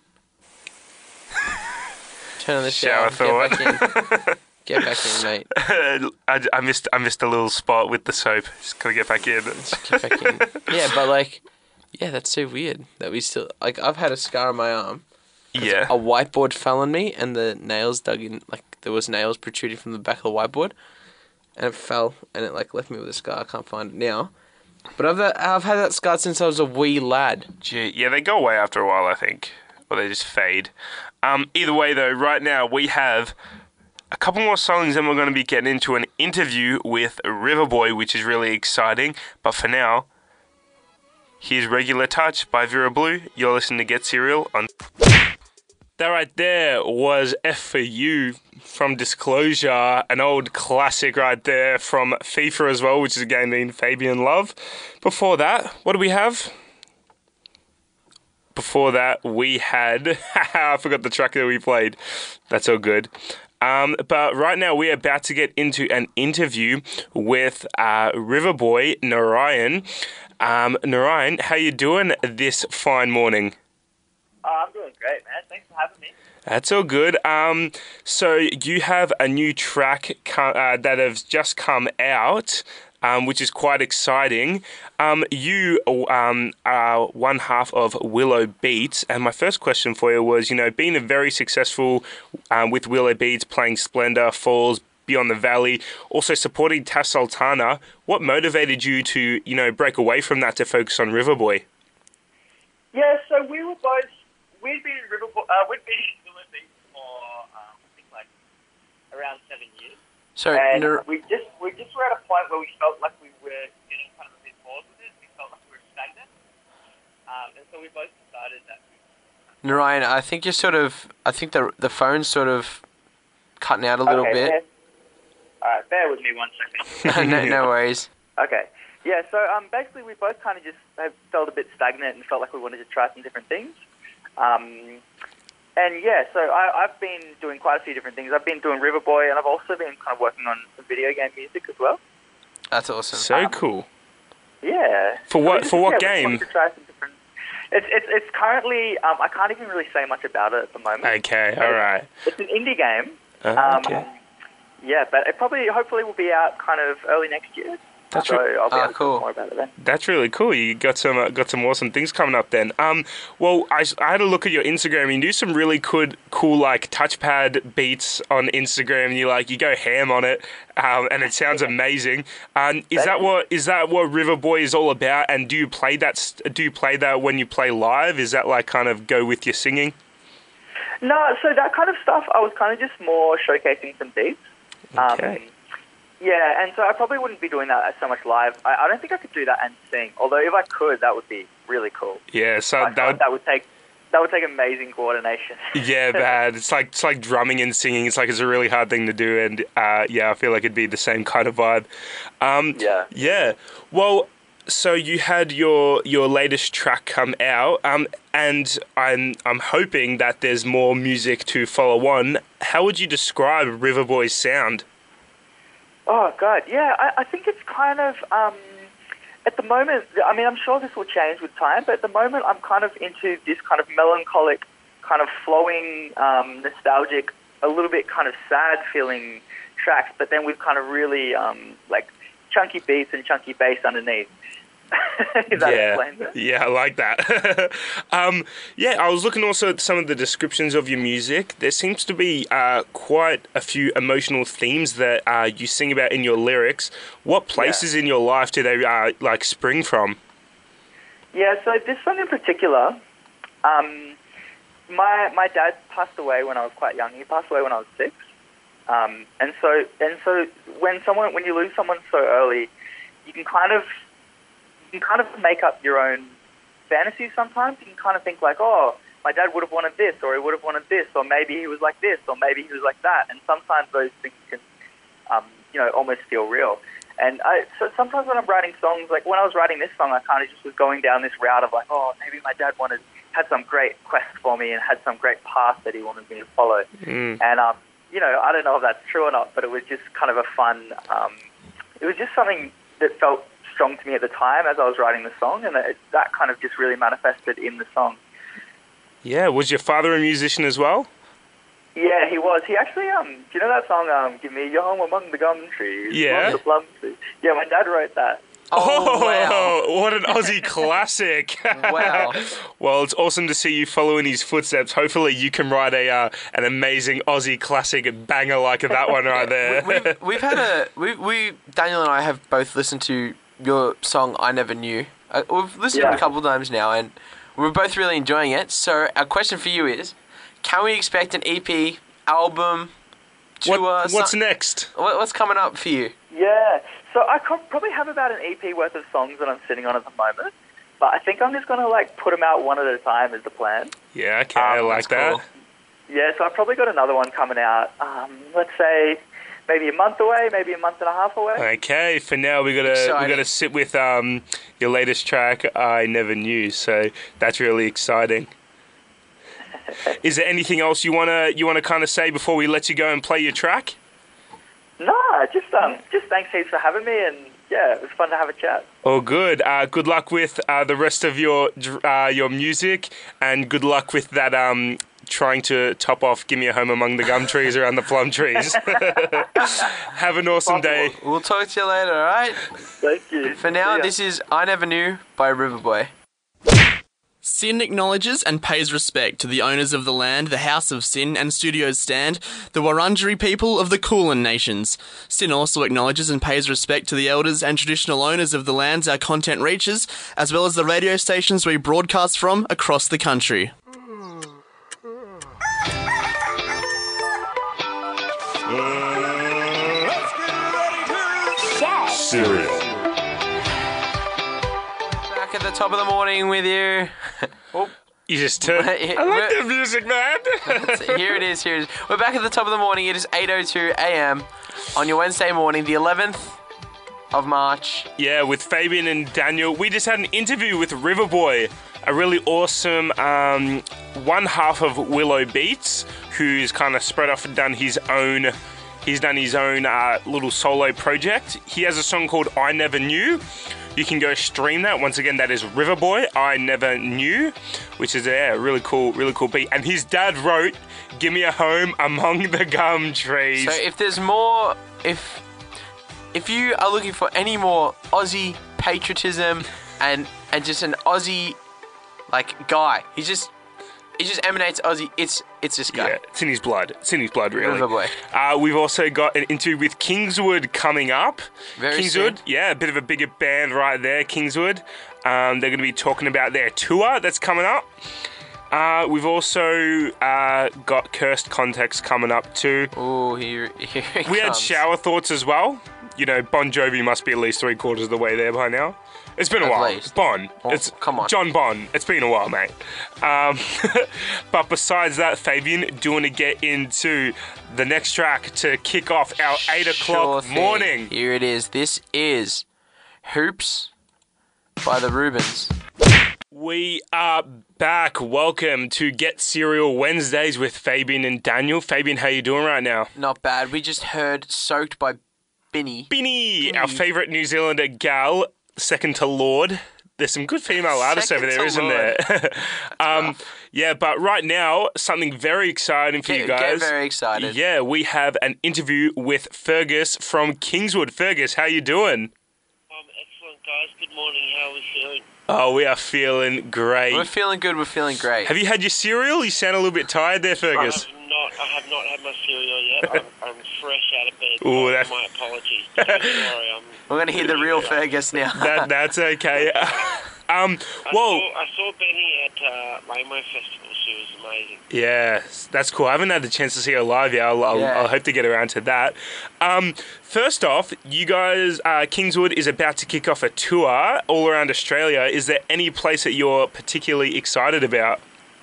Turn on the shower. Thought. Get back in, mate. I missed a little spot with the soap. Just gotta get back in. Just get back in. Yeah, but like, yeah, that's so weird that we still like. I've had a scar on my arm. Yeah. A whiteboard fell on me, and the nails dug in. Like there was nails protruding from the back of the whiteboard, and it fell, and it like left me with a scar. I can't find it now. But I've had that scar since I was a wee lad. Gee, yeah, they go away after a while, I think. Or they just fade. Either way, though, right now we have a couple more songs and we're going to be getting into an interview with Riverboy, which is really exciting. But for now, here's Regular Touch by Vera Blue. You're listening to Get Serial on... That right there was F for You from Disclosure, an old classic right there from FIFA as well, which is a game named Fabian Love. Before that, what do we have? Before that, we had... I forgot the track that we played. That's all good. But right now, we're about to get into an interview with Riverboy, Narayan. Narayan, how you doing this fine morning? I'm doing great, man. Thanks for having me. That's all good. So you have a new track that has just come out, which is quite exciting. You are one half of Willow Beats, and my first question for you was, being a very successful with Willow Beats, playing Splendor, Falls, Beyond the Valley, also supporting Tas Sultana, what motivated you to, break away from that to focus on Riverboy? Yeah, so we'd been in Riverboy, we'd been in Willow Beats for, I think, around 7 years. So, and we just were at a point where we felt like we were getting kind of a bit bored with it. We felt like we were stagnant. And so we both decided that. Narayan, I think the phone's sort of cutting out a little bit. Alright, bear with me 1 second. No worries. Okay. Yeah, so basically we both kind of just have felt a bit stagnant and felt like we wanted to try some different things. And yeah, so I've been doing quite a few different things. I've been doing Riverboy, and I've also been kind of working on some video game music as well. That's awesome. So cool. Yeah. For what game? We wanted to try some different... It's currently... I can't even really say much about it at the moment. Okay, all right. It's an indie game. Okay. Yeah, but it hopefully will be out kind of early next year. I'll be able to talk more about it then. That's really cool. You got some awesome things coming up then. Well, I had a look at your Instagram. You do some really cool like touchpad beats on Instagram. You go ham on it, and it sounds amazing. Is that what Riverboy is all about? And do you play that? Do you play that when you play live? Is that like kind of go with your singing? No, so that kind of stuff. I was kind of just more showcasing some beats. Okay. Yeah, and so I probably wouldn't be doing that so much live. I don't think I could do that and sing. Although if I could, that would be really cool. Yeah, so that would take amazing coordination. Yeah, bad. It's like drumming and singing. It's a really hard thing to do, and I feel like it'd be the same kind of vibe. Yeah. Yeah. Well, so you had your latest track come out, and I'm hoping that there's more music to follow on. How would you describe Riverboy's sound? Oh, God, yeah, I think it's kind of, at the moment, I mean, I'm sure this will change with time, but at the moment I'm kind of into this kind of melancholic, kind of flowing, nostalgic, a little bit kind of sad-feeling tracks, but then with kind of really, chunky beats and chunky bass underneath. If that explains it. Yeah, I like that. I was looking also at some of the descriptions of your music. There seems to be quite a few emotional themes that you sing about in your lyrics. What places in your life do they spring from? Yeah, so this one in particular, my dad passed away when I was quite young. He passed away when I was 6. And so when you lose someone so early, you can kind of make up your own fantasies sometimes. You can kind of think like, oh, my dad would have wanted this, or he would have wanted this, or maybe he was like this, or maybe he was like that. And sometimes those things can, almost feel real. And so sometimes when I'm writing songs, like when I was writing this song, I kind of just was going down this route of like, oh, maybe my dad had some great quest for me and had some great path that he wanted me to follow. And, I don't know if that's true or not, but it was just kind of a fun, it was just something that felt strong to me at the time as I was writing the song, and that kind of just really manifested in the song. Yeah, was your father a musician as well? Yeah, he was. He actually, do you know that song, Give Me Your Home Among the Gum Trees? Yeah. The plum trees? Yeah, my dad wrote that. Oh, wow. What an Aussie classic. Wow. Well, it's awesome to see you follow in his footsteps. Hopefully you can write an amazing Aussie classic banger like that one right there. We've had Daniel and I have both listened to your song I Never Knew. We've listened to it a couple of times now, and we're both really enjoying it. So our question for you is, can we expect an EP, album, tour? What's next? What's coming up for you? Yeah, so I probably have about an EP worth of songs that I'm sitting on at the moment, but I think I'm just going to put them out one at a time is the plan. Yeah, okay, I like that. Cool. Yeah, so I've probably got another one coming out, let's say maybe a month away, maybe a month and a half away. Okay, for now we gotta sit with your latest track, I Never Knew, so that's really exciting. Is there anything else you wanna kind of say before we let you go and play your track? Nah, just thanks heaps for having me, and yeah, it was fun to have a chat. Oh, good. Good luck with the rest of your music, and good luck with that trying to top off Give Me a Home Among the Gum Trees around the plum trees. Have an awesome day. We'll talk to you later, alright? Thank you. For now, this is I Never Knew by Riverboy. SYN acknowledges and pays respect to the owners of the land, the House of SYN and Studios Stand, the Wurundjeri people of the Kulin Nations. SYN also acknowledges and pays respect to the elders and traditional owners of the lands our content reaches, as well as the radio stations we broadcast from across the country. Cereal. Back at the top of the morning with you. You just turned. I like the music, man. Here it is. We're back at the top of the morning. It is 8:02 a.m. on your Wednesday morning, the 11th of March. Yeah, with Fabian and Daniel. We just had an interview with Riverboy, a really awesome one half of Willow Beats, who's kind of spread off and done his own. He's done his own little solo project. He has a song called I Never Knew. You can go stream that. Once again, that is Riverboy, I Never Knew, which is a really cool beat. And his dad wrote, Give Me a Home Among the Gum Trees. So if there's more, if you are looking for any more Aussie patriotism and just an Aussie guy, he just emanates Aussie. It's this guy. Yeah, it's in his blood. Really. Riverboy. We've also got an interview with Kingswood coming up. Kingswood, yeah, a bit of a bigger band right there, Kingswood. They're going to be talking about their tour that's coming up. We've also got Cursed Context coming up too. Oh, here we had Shower Thoughts as well. You know, Bon Jovi must be at least 3/4 of the way there by now. It's been a while. Least. Bon. Come on. John Bon. It's been a while, mate. But besides that, Fabian, do you want to get into the next track to kick off our 8 o'clock morning? Here it is. This is Hoops by the Rubens. We are back. Welcome to Get Cereal Wednesdays with Fabian and Daniel. Fabian, how you doing right now? Not bad. We just heard Soaked by Binny, our favourite New Zealander gal, second to Lord. There's some good female artists over there, isn't there? Yeah, but right now, something very exciting for you guys. Get very excited. Yeah, we have an interview with Fergus from Kingswood. Fergus, how you doing? Excellent, guys. Good morning. How are we feeling? Oh, we are feeling great. We're feeling good. We're feeling great. Have you had your cereal? You sound a little bit tired there, Fergus. I have not had my cereal yet. I'm fresh out of bed. Ooh, my apologies. Sorry, we're going to hear the real Fergus now. That's okay. I saw Benny at Lameo Festival. She was amazing. Yeah, that's cool. I haven't had the chance to see her live yet. I'll hope to get around to that. First off, you guys, Kingswood is about to kick off a tour all around Australia. Is there any place that you're particularly excited about?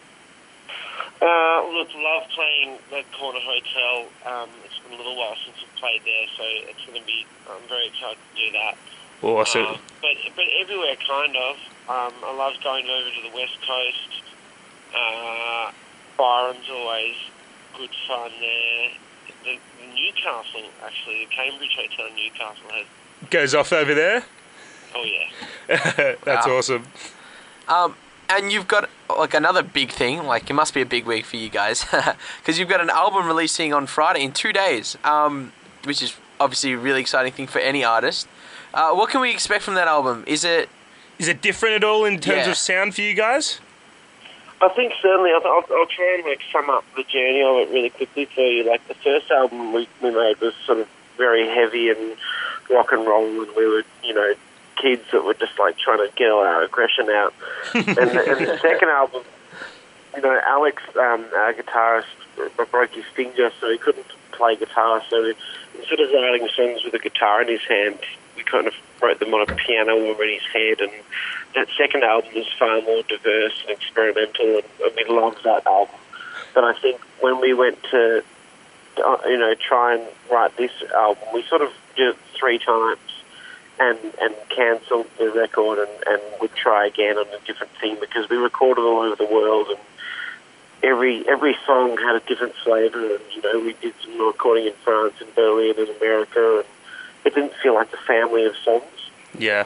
Look, love playing Red Corner Hotel. It's been a little while since we've played there, so it's going to be. I'm very excited to do that. Awesome. But everywhere, kind of. I love going over to the West Coast. Byron's always good fun there. The Newcastle, actually, the Cambridge Hotel in Newcastle goes off over there. Oh yeah. That's awesome. And you've got another big thing. It must be a big week for you guys, because you've got an album releasing on Friday in 2 days, which is obviously a really exciting thing for any artist. What can we expect from that album? Is it different at all in terms of sound for you guys? I think certainly. I'll try and sum up the journey of it really quickly for you. The first album we made was sort of very heavy and rock and roll, and we were, kids that were just like trying to get all our aggression out. And the second album, you know, Alex, our guitarist, broke his finger, so he couldn't play guitar. So instead of writing songs with a guitar in his hand, we kind of wrote them on a piano or in his head. And that second album is far more diverse and experimental, and we love that album. But I think when we went to, you know, try and write this album, we sort of did it 3 times and cancelled the record and would try again on a different theme, because we recorded all over the world, and every song had a different flavour. And, you know, we did some recording in France and Berlin and America, and it didn't feel like a family of songs. Yeah.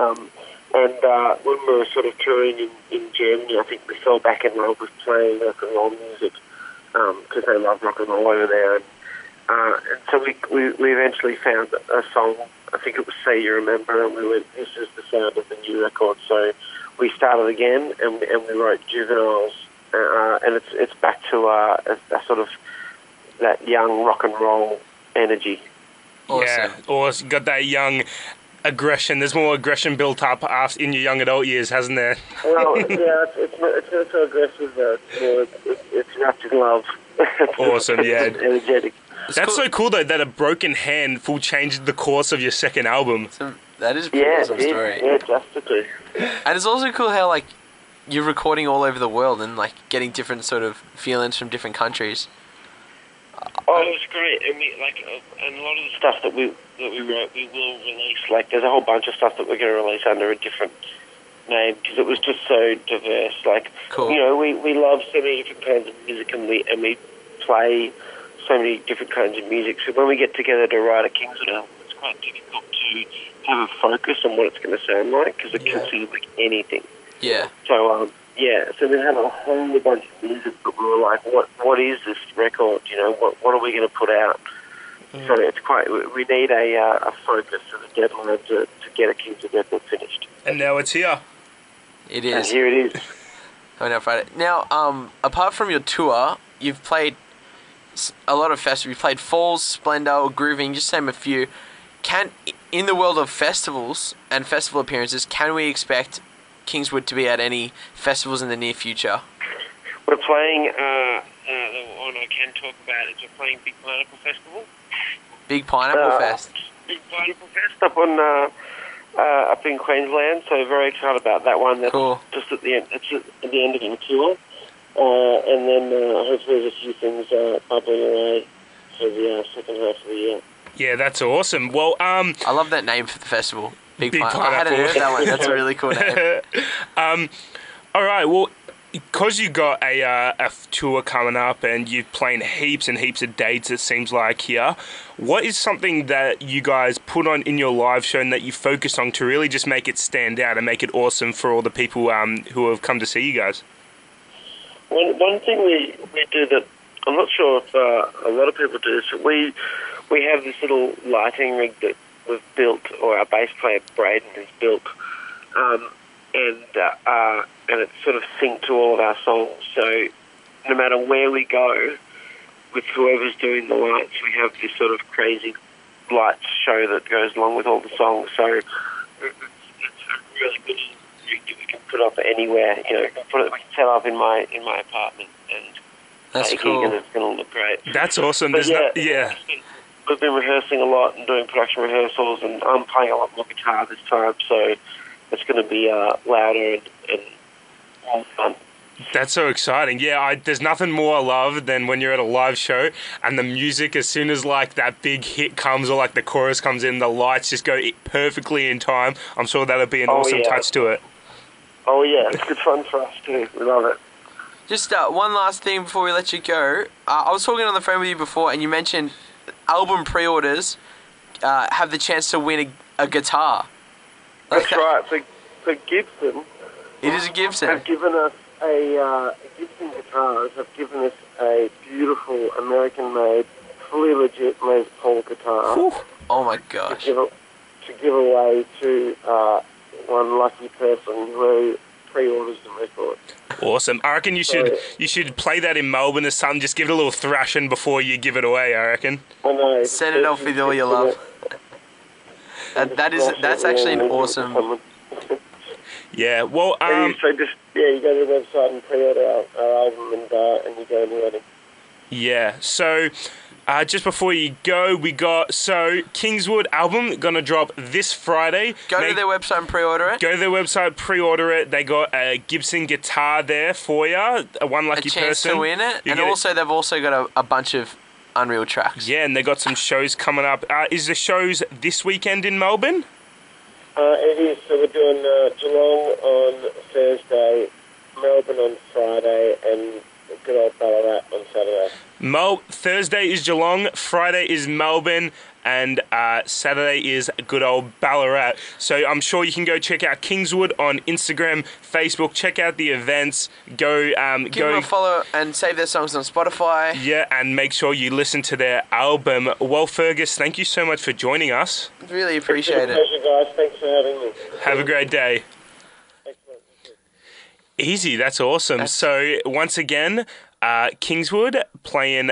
When we were sort of touring in Germany, I think we fell back in love with playing rock and roll music, because they love rock and roll over there. And so we eventually found a song, I think it was Say You Remember, and we went, this is the sound of the new record. So we started again, and we wrote Juveniles, and it's back to a sort of that young rock and roll energy. Awesome. Yeah, awesome. Got that young aggression. There's more aggression built up after in your young adult years, hasn't there? Well, yeah, it's not so aggressive. It's wrapped in love. Awesome, yeah. It's energetic. That's so cool, though, that a broken hand full changed the course of your second album. That is a pretty awesome story. Yeah, drastically. And it's also cool how, like, you're recording all over the world and, like, getting different sort of feelings from different countries. Oh, it was great, and and a lot of the stuff that we wrote, we will release. Like, there's a whole bunch of stuff that we're going to release under a different name, because it was just so diverse. Like, cool. You know, we love so many different kinds of music, and we play so many different kinds of music. So when we get together to write a Kingswood album, it's quite difficult to have a focus on what it's going to sound like, because it can sound like anything. Yeah. So, so we had a whole bunch of music, but we were like, what is this record? You know, what are we going to put out? So it's quite, we need a focus and a deadline to get a Kingswood record finished. And now it's here. It is. And here it is. Oh, no, Friday. Now, apart from your tour, you've played a lot of festivals. You've played Falls, Splendor, Grooving, just to name a few. In the world of festivals and festival appearances, can we expect Kingswood to be at any festivals in the near future? We're playing, the one I can talk about is we're playing Big Pineapple Festival. Big Pineapple Fest. Big Pineapple Fest up in Queensland, so very excited about that one. That's cool. Just at the end, it's at the end of the tour. And then hopefully there's a few things bubbling away for the second half of the year. Yeah, that's awesome. Well, I love that name for the festival. Big Pineapple. I Pineapple. hadn't heard that one. That's a really cool name. All right, well, because you got a tour coming up and you're playing heaps and heaps of dates, it seems like here, what is something that you guys put on in your live show and that you focus on to really just make it stand out and make it awesome for all the people who have come to see you guys? One thing we do that I'm not sure if a lot of people do this, we have this little lighting rig that we've built, or our bass player Braden has built, and it's sort of synced to all of our songs. So no matter where we go, with whoever's doing the lights, we have this sort of crazy lights show that goes along with all the songs. So it's a really good rig that we can put up anywhere. You know, we can set up in my apartment, and that's cool. And it's going to look great. That's awesome. But we've been rehearsing a lot and doing production rehearsals, and I'm playing a lot more guitar this time, so it's going to be louder and more fun. That's so exciting. Yeah, there's nothing more I love than when you're at a live show and the music, as soon as like that big hit comes or like the chorus comes in, the lights just go perfectly in time. I'm sure that'll be an awesome touch to it. Oh yeah, it's good fun for us too. We love it. Just one last thing before we let you go. I was talking on the phone with you before, and you mentioned album pre-orders have the chance to win a guitar. That's right. So Gibson. It is a Gibson. Have given us Gibson Guitars have given us a beautiful American-made, fully legit Les Paul guitar. Whew. Oh my gosh! To give away to one lucky person who pre-orders the record. Awesome. I reckon you should play that in Melbourne or something. Just give it a little thrashing before you give it away, I reckon. I know. Send it off with all your love. That's actually an awesome. Yeah, well, so just you go to the website and pre-order our album, and you go and order. Yeah, so just before you go, we got Kingswood album gonna drop this Friday. Go to their website and pre-order it. Go to their website, pre-order it. They got a Gibson guitar there for you. One lucky person. A chance to win it, and also they've also got a bunch of unreal tracks. Yeah, and they got some shows coming up. Is the shows this weekend in Melbourne? It is. So we're doing Geelong on Thursday, Melbourne on Friday, and good old Ballarat on Saturday. Thursday is Geelong, Friday is Melbourne, and Saturday is good old Ballarat. So I'm sure you can go check out Kingswood on Instagram, Facebook. Check out the events. Give them a follow and save their songs on Spotify. Yeah, and make sure you listen to their album. Well, Fergus, thank you so much for joining us. Really appreciate it. Pleasure, guys. Thanks for having me. Have a great day. Easy, that's awesome. So once again, Kingswood playing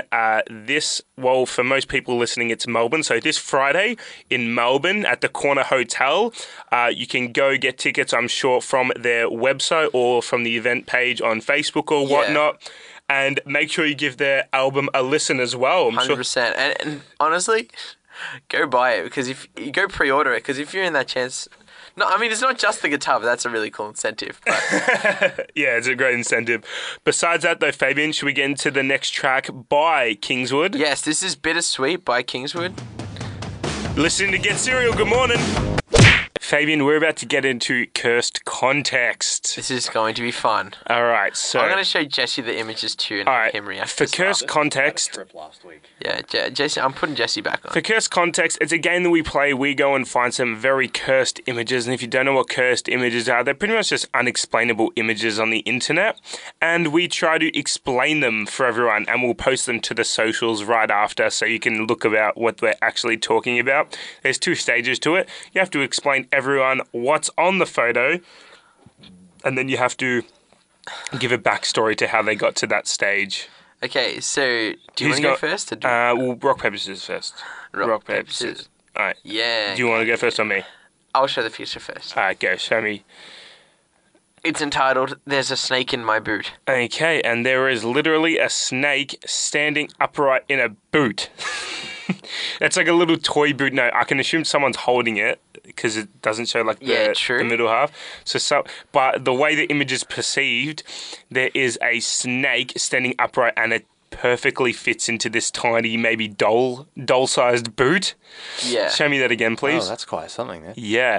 for most people listening, it's Melbourne. So this Friday in Melbourne at the Corner Hotel. You can go get tickets, I'm sure, from their website or from the event page on Facebook or whatnot. And make sure you give their album a listen as well. 100%. And honestly, go buy it, because if you go pre-order it, because if you're in that chance... No, I mean, it's not just the guitar, but that's a really cool incentive. But... yeah, it's a great incentive. Besides that, though, Fabian, should we get into the next track by Kingswood? Yes, this is Bittersweet by Kingswood. Listening to Get Serial, good morning. Fabian, we're about to get into Cursed Context. This is going to be fun. All right, so... I'm going to show Jesse the images too and have him react. For Cursed Context... Yeah, Jesse, I'm putting Jesse back on. For Cursed Context, it's a game that we play. We go and find some very cursed images, and if you don't know what cursed images are, they're pretty much just unexplainable images on the internet, and we try to explain them for everyone, and we'll post them to the socials right after so you can look about what we're actually talking about. There's 2 stages to it. You have to explain everyone what's on the photo, and then you have to give a backstory to how they got to that stage. Okay, so do you want to go first? Or well, rock, paper, scissors first. Rock, paper, scissors. All right. Yeah. Do you want to go first or me? I'll show the future first. All right, go. Show me. It's entitled, There's a Snake in My Boot. Okay, and there is literally a snake standing upright in a boot. It's like a little toy boot. No, I can assume someone's holding it because it doesn't show like the middle half. But the way the image is perceived, there is a snake standing upright, and it perfectly fits into this tiny, maybe doll-sized boot. Yeah. Show me that again, please. Oh, that's quite something there. Yeah.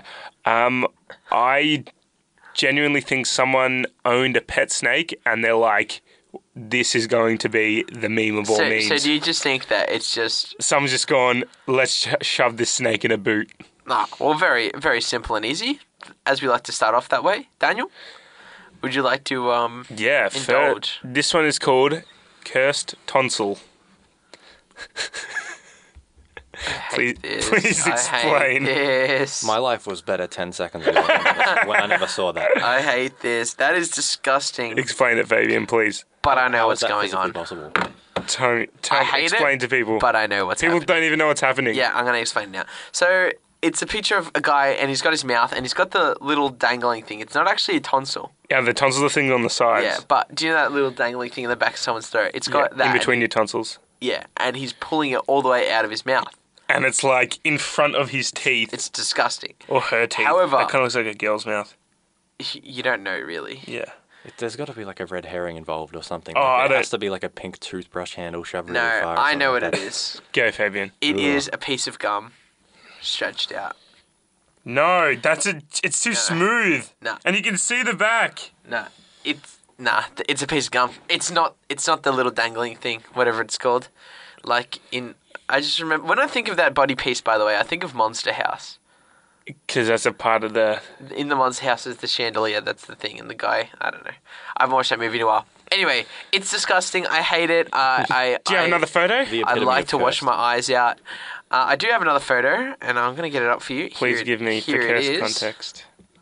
I genuinely think someone owned a pet snake, and they're like, this is going to be the meme of all memes. So do you just think that it's just... Someone's just gone, let's shove this snake in a boot. Nah, well, very, very simple and easy, as we like to start off that way. Daniel, would you like to indulge? This one is called Cursed Tonsil. Please explain. My life was better 10 seconds ago when I never saw that. I hate this. That is disgusting. Explain it, Fabian, please. But I know what's going on. Possible? I hate explain to people. But I know what's happening. People don't even know what's happening. Yeah, I'm going to explain now. So it's a picture of a guy, and he's got his mouth, and he's got the little dangling thing. It's not actually a tonsil. Yeah, the tonsil are the thing on the sides. Yeah, but do you know that little dangling thing in the back of someone's throat? It's got that. In between your tonsils. Yeah, and he's pulling it all the way out of his mouth. And it's like in front of his teeth. It's disgusting. Or her teeth. However... That kind of looks like a girl's mouth. You don't know, really. Yeah. There's got to be like a red herring involved or something. Oh, like it has to be like a pink toothbrush handle shoved really far. No, I know what it is. Go, Fabian. It is a piece of gum stretched out. No, it's too smooth. No. And you can see the back. No, it's a piece of gum. It's not the little dangling thing, whatever it's called. I just remember, when I think of that body piece, by the way, I think of Monster House. Because that's a part of the... In the Monster House is the chandelier, that's the thing, and the guy, I don't know. I haven't watched that movie in a while. Anyway, it's disgusting, I hate it. Do you have another photo? I'd like to wash my eyes out. I do have another photo, and I'm going to get it up for you. Please give me the cursed context.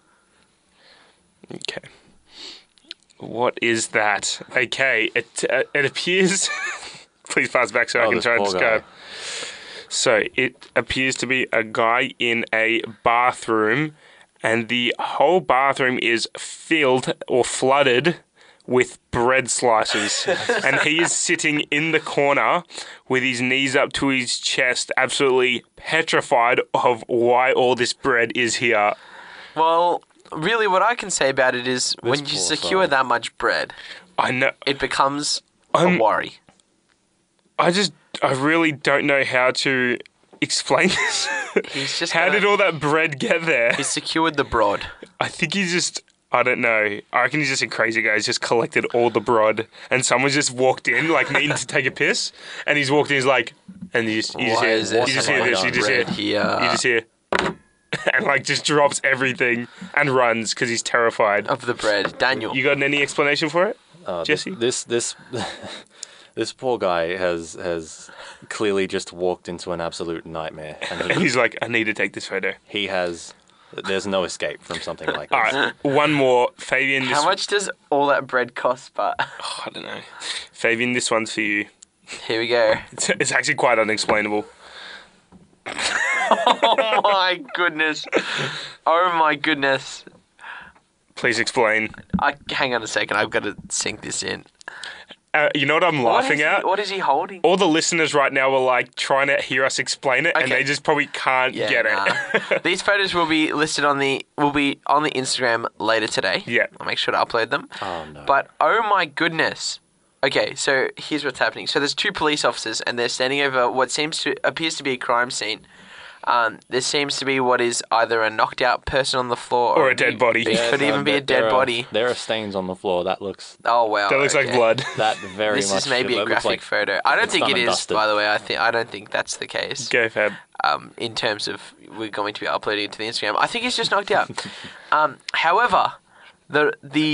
Okay. What is that? Okay, it appears... Please pass back so I can try and describe. So it appears to be a guy in a bathroom, and the whole bathroom is filled or flooded with bread slices. And he is sitting in the corner with his knees up to his chest, absolutely petrified of why all this bread is here. Well, really what I can say about it is when you secure that much bread, I know it becomes a worry. I really don't know how to explain this. How did all that bread get there? He secured the broad. I think I don't know. I reckon he's just a crazy guy. He's just collected all the broad, and someone's just walked in, like needing to take a piss, and he's walked in. He's like, and you just hear this. You just hear, and like just drops everything and runs because he's terrified of the bread. Daniel, you got any explanation for it, Jesse? This poor guy has clearly just walked into an absolute nightmare, and he's like, I need to take this photo. There's no escape from something like this. All right, one more. Fabian. How much does all that bread cost? But I don't know. Fabian, this one's for you. Here we go. It's actually quite unexplainable. Oh my goodness. Oh my goodness. Please explain. Hang on a second. I've got to sink this in. You know what I'm laughing at? What is he holding? All the listeners right now are like trying to hear us explain it, and they just probably can't get it. These photos will be listed on the Instagram later today. Yeah, I'll make sure to upload them. Oh no! But oh my goodness. Okay, so here's what's happening. So there's two police officers, and they're standing over what appears to be a crime scene. There seems to be what is either a knocked out person on the floor or a dead body. It could even be a dead body. There are stains on the floor. That looks. Oh wow! That looks like blood. That very this much. This is maybe a graphic photo. I don't think it is. By the way, I don't think that's the case. Go Fab. In terms of we're going to be uploading it to the Instagram, I think it's just knocked out. However, the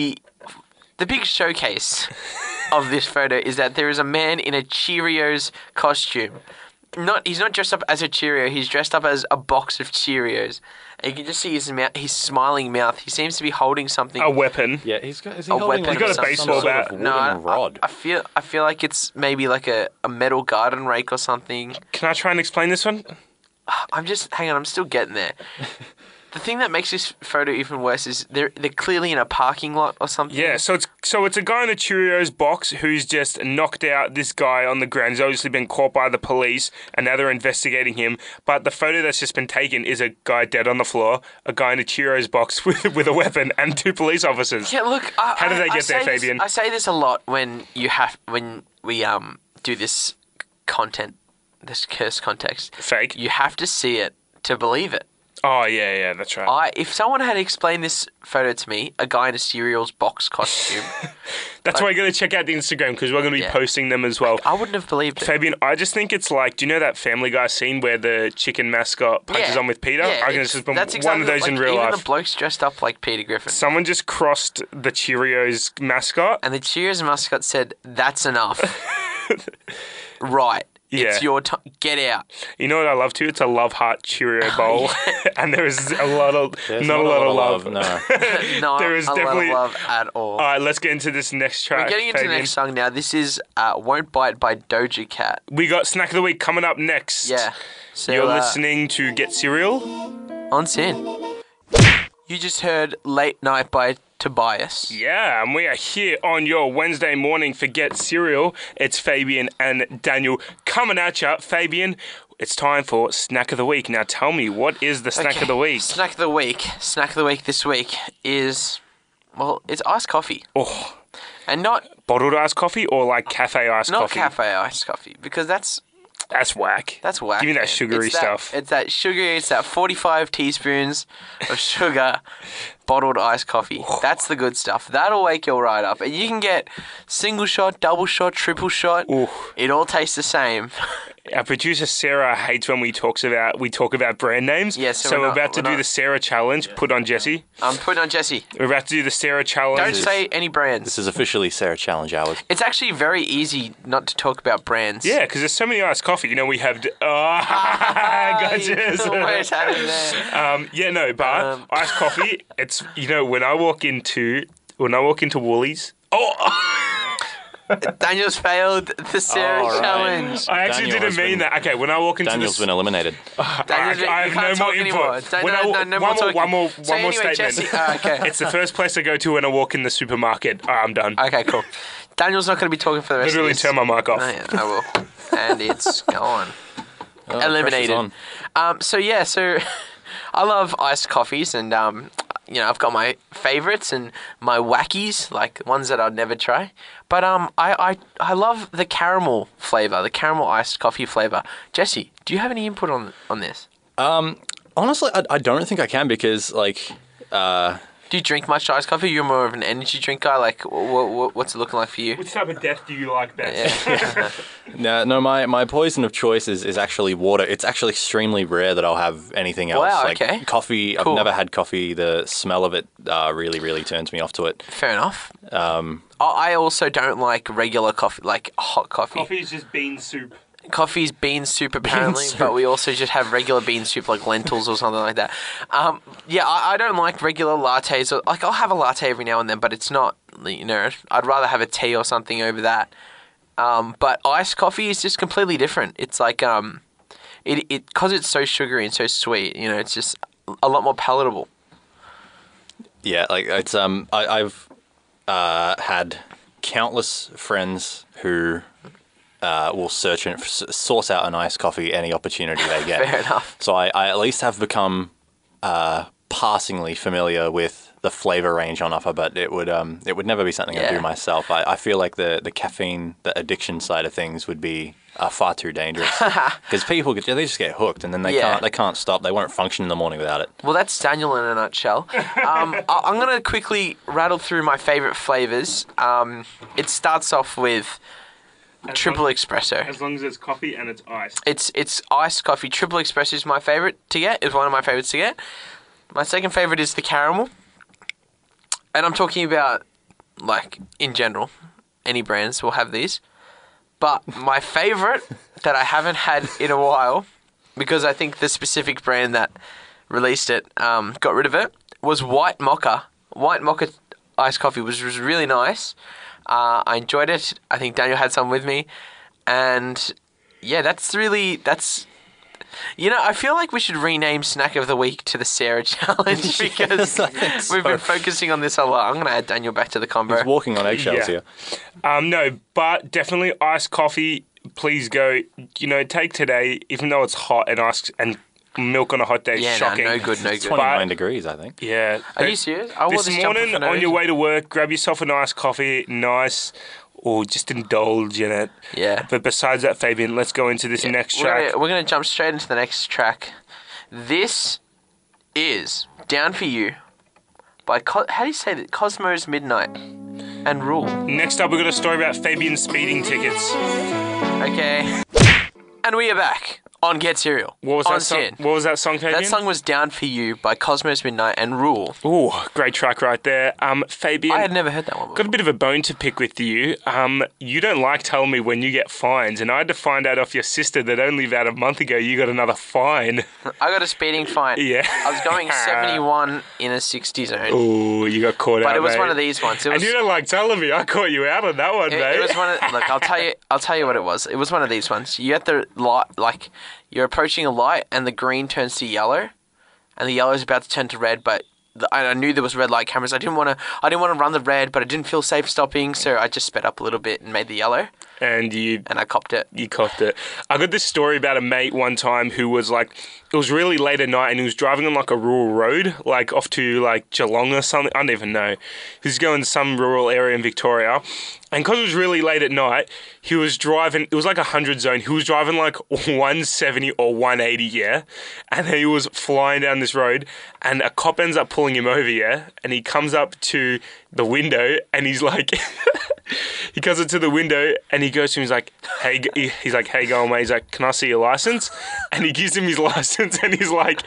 big showcase of this photo is that there is a man in a Cheerios costume. He's not dressed up as a Cheerio. He's dressed up as a box of Cheerios. And you can just see his smiling mouth. He seems to be holding something. A weapon. Yeah, he's got a baseball bat. Rod. I feel like it's maybe like a metal garden rake or something. Can I try and explain this one? Hang on. I'm still getting there. The thing that makes this photo even worse is they're clearly in a parking lot or something. Yeah, so it's a guy in a Cheerios box who's just knocked out this guy on the ground. He's obviously been caught by the police, and now they're investigating him. But the photo that's just been taken is a guy dead on the floor, a guy in a Cheerios box with a weapon, and two police officers. Yeah, look. How did they get there, Fabian? I say this a lot when we do this content, this cursed context. Fake. You have to see it to believe it. Oh, yeah, that's right. If someone had explained this photo to me, a guy in a cereals box costume... That's why you got to check out the Instagram, because we're going to be posting them as well. I wouldn't have believed it. Fabian, I just think it's like, do you know that Family Guy scene where the chicken mascot punches on with Peter? Yeah, I reckon it's just been exactly one of those in real life. Even the bloke's dressed up like Peter Griffin. Someone just crossed the Cheerios mascot. And the Cheerios mascot said, that's enough. Right. Yeah. It's your time. Get out. You know what I love too? It's a Love Heart Cheerio bowl. And there is not a lot of love. No. There is definitely a lot of love at all. All right, let's get into this next track. We're getting into the next song now. This is Won't Bite by Doja Cat. We got Snack of the Week coming up next. Yeah. So, you're listening to Get Cereal on Sin. You just heard Late Night by Tobias. Yeah, and we are here on your Wednesday morning for Get Cereal. It's Fabian and Daniel coming at you. Fabian, it's time for Snack of the Week. Now tell me, what is the Snack of the Week? Snack of the Week this week is, well, it's iced coffee. Oh. And not... Bottled iced coffee or like cafe iced coffee? Not cafe iced coffee, because that's whack. That's whack. Give me that sugary stuff. It's that sugary, it's that 45 teaspoons of sugar, bottled iced coffee. That's the good stuff. That'll wake you right up. And you can get single shot, double shot, triple shot. Ooh. It all tastes the same. Our producer Sarah hates when we talk about brand names. Yeah, so we're about to do the Sarah challenge. Yeah. Put on Jesse. I'm putting on Jesse. We're about to do the Sarah challenge. Don't say any brands. This is officially Sarah challenge hours. It's actually very easy not to talk about brands. Yeah, because there's so many iced coffee. You know, we have. Gotcha. Always had it there. But iced coffee. It's when I walk into Woolies. Oh. Daniel's failed the cereal All right. challenge. I actually Daniel didn't has mean been- that. Okay, when I walk into Daniel's this... been eliminated. Daniel's I you have can't no talk more anymore. input. When I- No more talking. one more So anyway, statement. Jesse, okay. It's the first place I go to when I walk in the supermarket. I'm done. Okay, cool. Daniel's not going to be talking for the rest Literally of this. turn my mic off. No, yeah, I will. And it's gone. Oh, Eliminated. pressure's on. So I love iced coffees, and I've got my favorites and my wackies, like ones that I'd never try. But I love the caramel flavor, the caramel iced coffee flavor. Jesse, do you have any input on this? Honestly, I don't think I can because, like... Do you drink much iced coffee? You're more of an energy drink guy. Like, what's it looking like for you? Which type of death do you like best? No, my poison of choice is actually water. It's actually extremely rare that I'll have anything else. Wow, like okay. Coffee, Cool. I've never had coffee. The smell of it really, really turns me off to it. Fair enough. I also don't like regular coffee, like hot coffee. Coffee is just bean soup. Coffee's bean soup apparently, soup. but we also just have regular bean soup like lentils or something like that. I don't like regular lattes. Like I'll have a latte every now and then, but it's not, I'd rather have a tea or something over that. But iced coffee is just completely different. It's like because it's so sugary and so sweet, it's just a lot more palatable. Yeah, like it's I've had countless friends who will search and source out an iced coffee any opportunity they get. Fair enough. So I at least have become passingly familiar with the flavor range on offer, but it would never be something I do myself. I feel like the caffeine, the addiction side of things would be far too dangerous because people they just get hooked and then they can't stop. They won't function in the morning without it. Well, that's Daniel in a nutshell. I'm going to quickly rattle through my favorite flavors. It starts off with triple espresso. As long as it's coffee and it's ice. It's iced coffee. Triple espresso is my favorite to get. Is one of my favorites to get. My second favorite is the caramel. And I'm talking about, like, in general, any brands will have these. But my favorite that I haven't had in a while, because I think the specific brand that released it got rid of it, was white mocha. White mocha iced coffee was really nice. I enjoyed it. I think Daniel had some with me. And, yeah, that's... I feel like we should rename Snack of the Week to the Sarah Challenge because we've been focusing on this a lot. I'm going to add Daniel back to the combo. He's walking on eggshells here. No, but definitely iced coffee. Please go. Take today, even though it's hot and ice and milk on a hot day. Yeah, shocking. no good. 29 degrees, I think. Yeah. Are you serious? I wore This this jumper morning for no on your reason. way to work, grab yourself a nice coffee, or just indulge in it. Yeah. But besides that, Fabian, let's go into this next track. We're going to jump straight into the next track. This is Down For You by, how do you say that? Cosmo's Midnight and Rule. Next up, we've got a story about Fabian's speeding tickets. Okay. And we are back on Get Serial. What was on that song? Sin. What was that song, Fabian? That song was Down For You by Cosmo's Midnight and Rule. Ooh, great track right there. Fabian, I had never heard that one before. Got a bit of a bone to pick with you. You don't like telling me when you get fines, and I had to find out off your sister that only about a month ago you got another fine. I got a speeding fine. Yeah. I was going 71 in a 60 zone. Ooh, you got caught out, But it was mate. one of these ones. It was, And you don't like telling me. I caught you out on that one, mate. It was one of... Look, I'll tell you what it was. It was one of these ones. You get the light... Like, you're approaching a light and the green turns to yellow. And the yellow is about to turn to red, but... I knew there was red light cameras. I didn't want to run the red, but I didn't feel safe stopping, so I just sped up a little bit and made the yellow. And I copped it. You copped it. I got this story about a mate one time who was like, it was really late at night and he was driving on like a rural road, like off to like Geelong or something. I don't even know. He was going to some rural area in Victoria. And because it was really late at night, he was driving, it was like 100 zone. He was driving like 170 or 180, yeah? And he was flying down this road and a cop ends up pulling him over, yeah? And he comes up to the window and he's like, he comes up to the window and he goes to him, he's like, hey, go on, mate. He's like, can I see your license? And he gives him his license and he's like,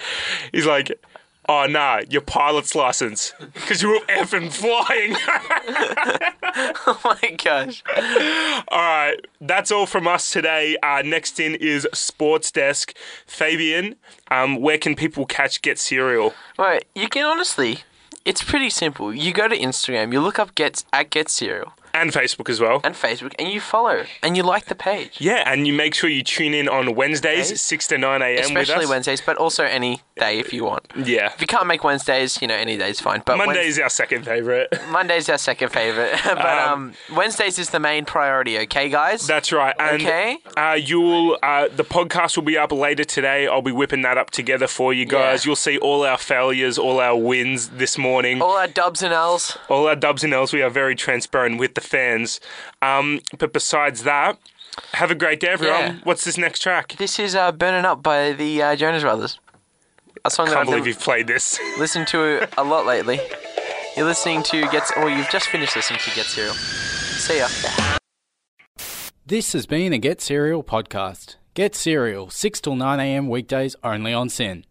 oh, nah, your pilot's license. Because you were effing flying. Oh, my gosh. All right, that's all from us today. Next in is Sports Desk. Fabian, where can people catch Get Serial? Right, you can honestly... It's pretty simple. You go to Instagram, you look up Get Serial. And Facebook as well. And Facebook. And you follow. And you like the page. Yeah, and you make sure you tune in on Wednesdays, 6 to 9 a.m. with us. Especially Wednesdays, but also any day if you want. Yeah. If you can't make Wednesdays, any day's fine. But Monday's our second favourite. Monday's our second favourite. But Wednesdays is the main priority, okay, guys? That's right. And okay. The podcast will be up later today. I'll be whipping that up together for you guys. Yeah. You'll see all our failures, all our wins this morning. All our dubs and L's. All our dubs and L's. We are very transparent with the fans. But besides that, have a great day, everyone. Yeah. What's this next track? This is Burning Up by the Jonas Brothers. A song I can't believe you've played this. Listened to a lot lately. You're listening to you've just finished listening to Get Serial. See ya. This has been a Get Serial podcast. Get Serial, 6 till 9 a.m. weekdays only on SYN.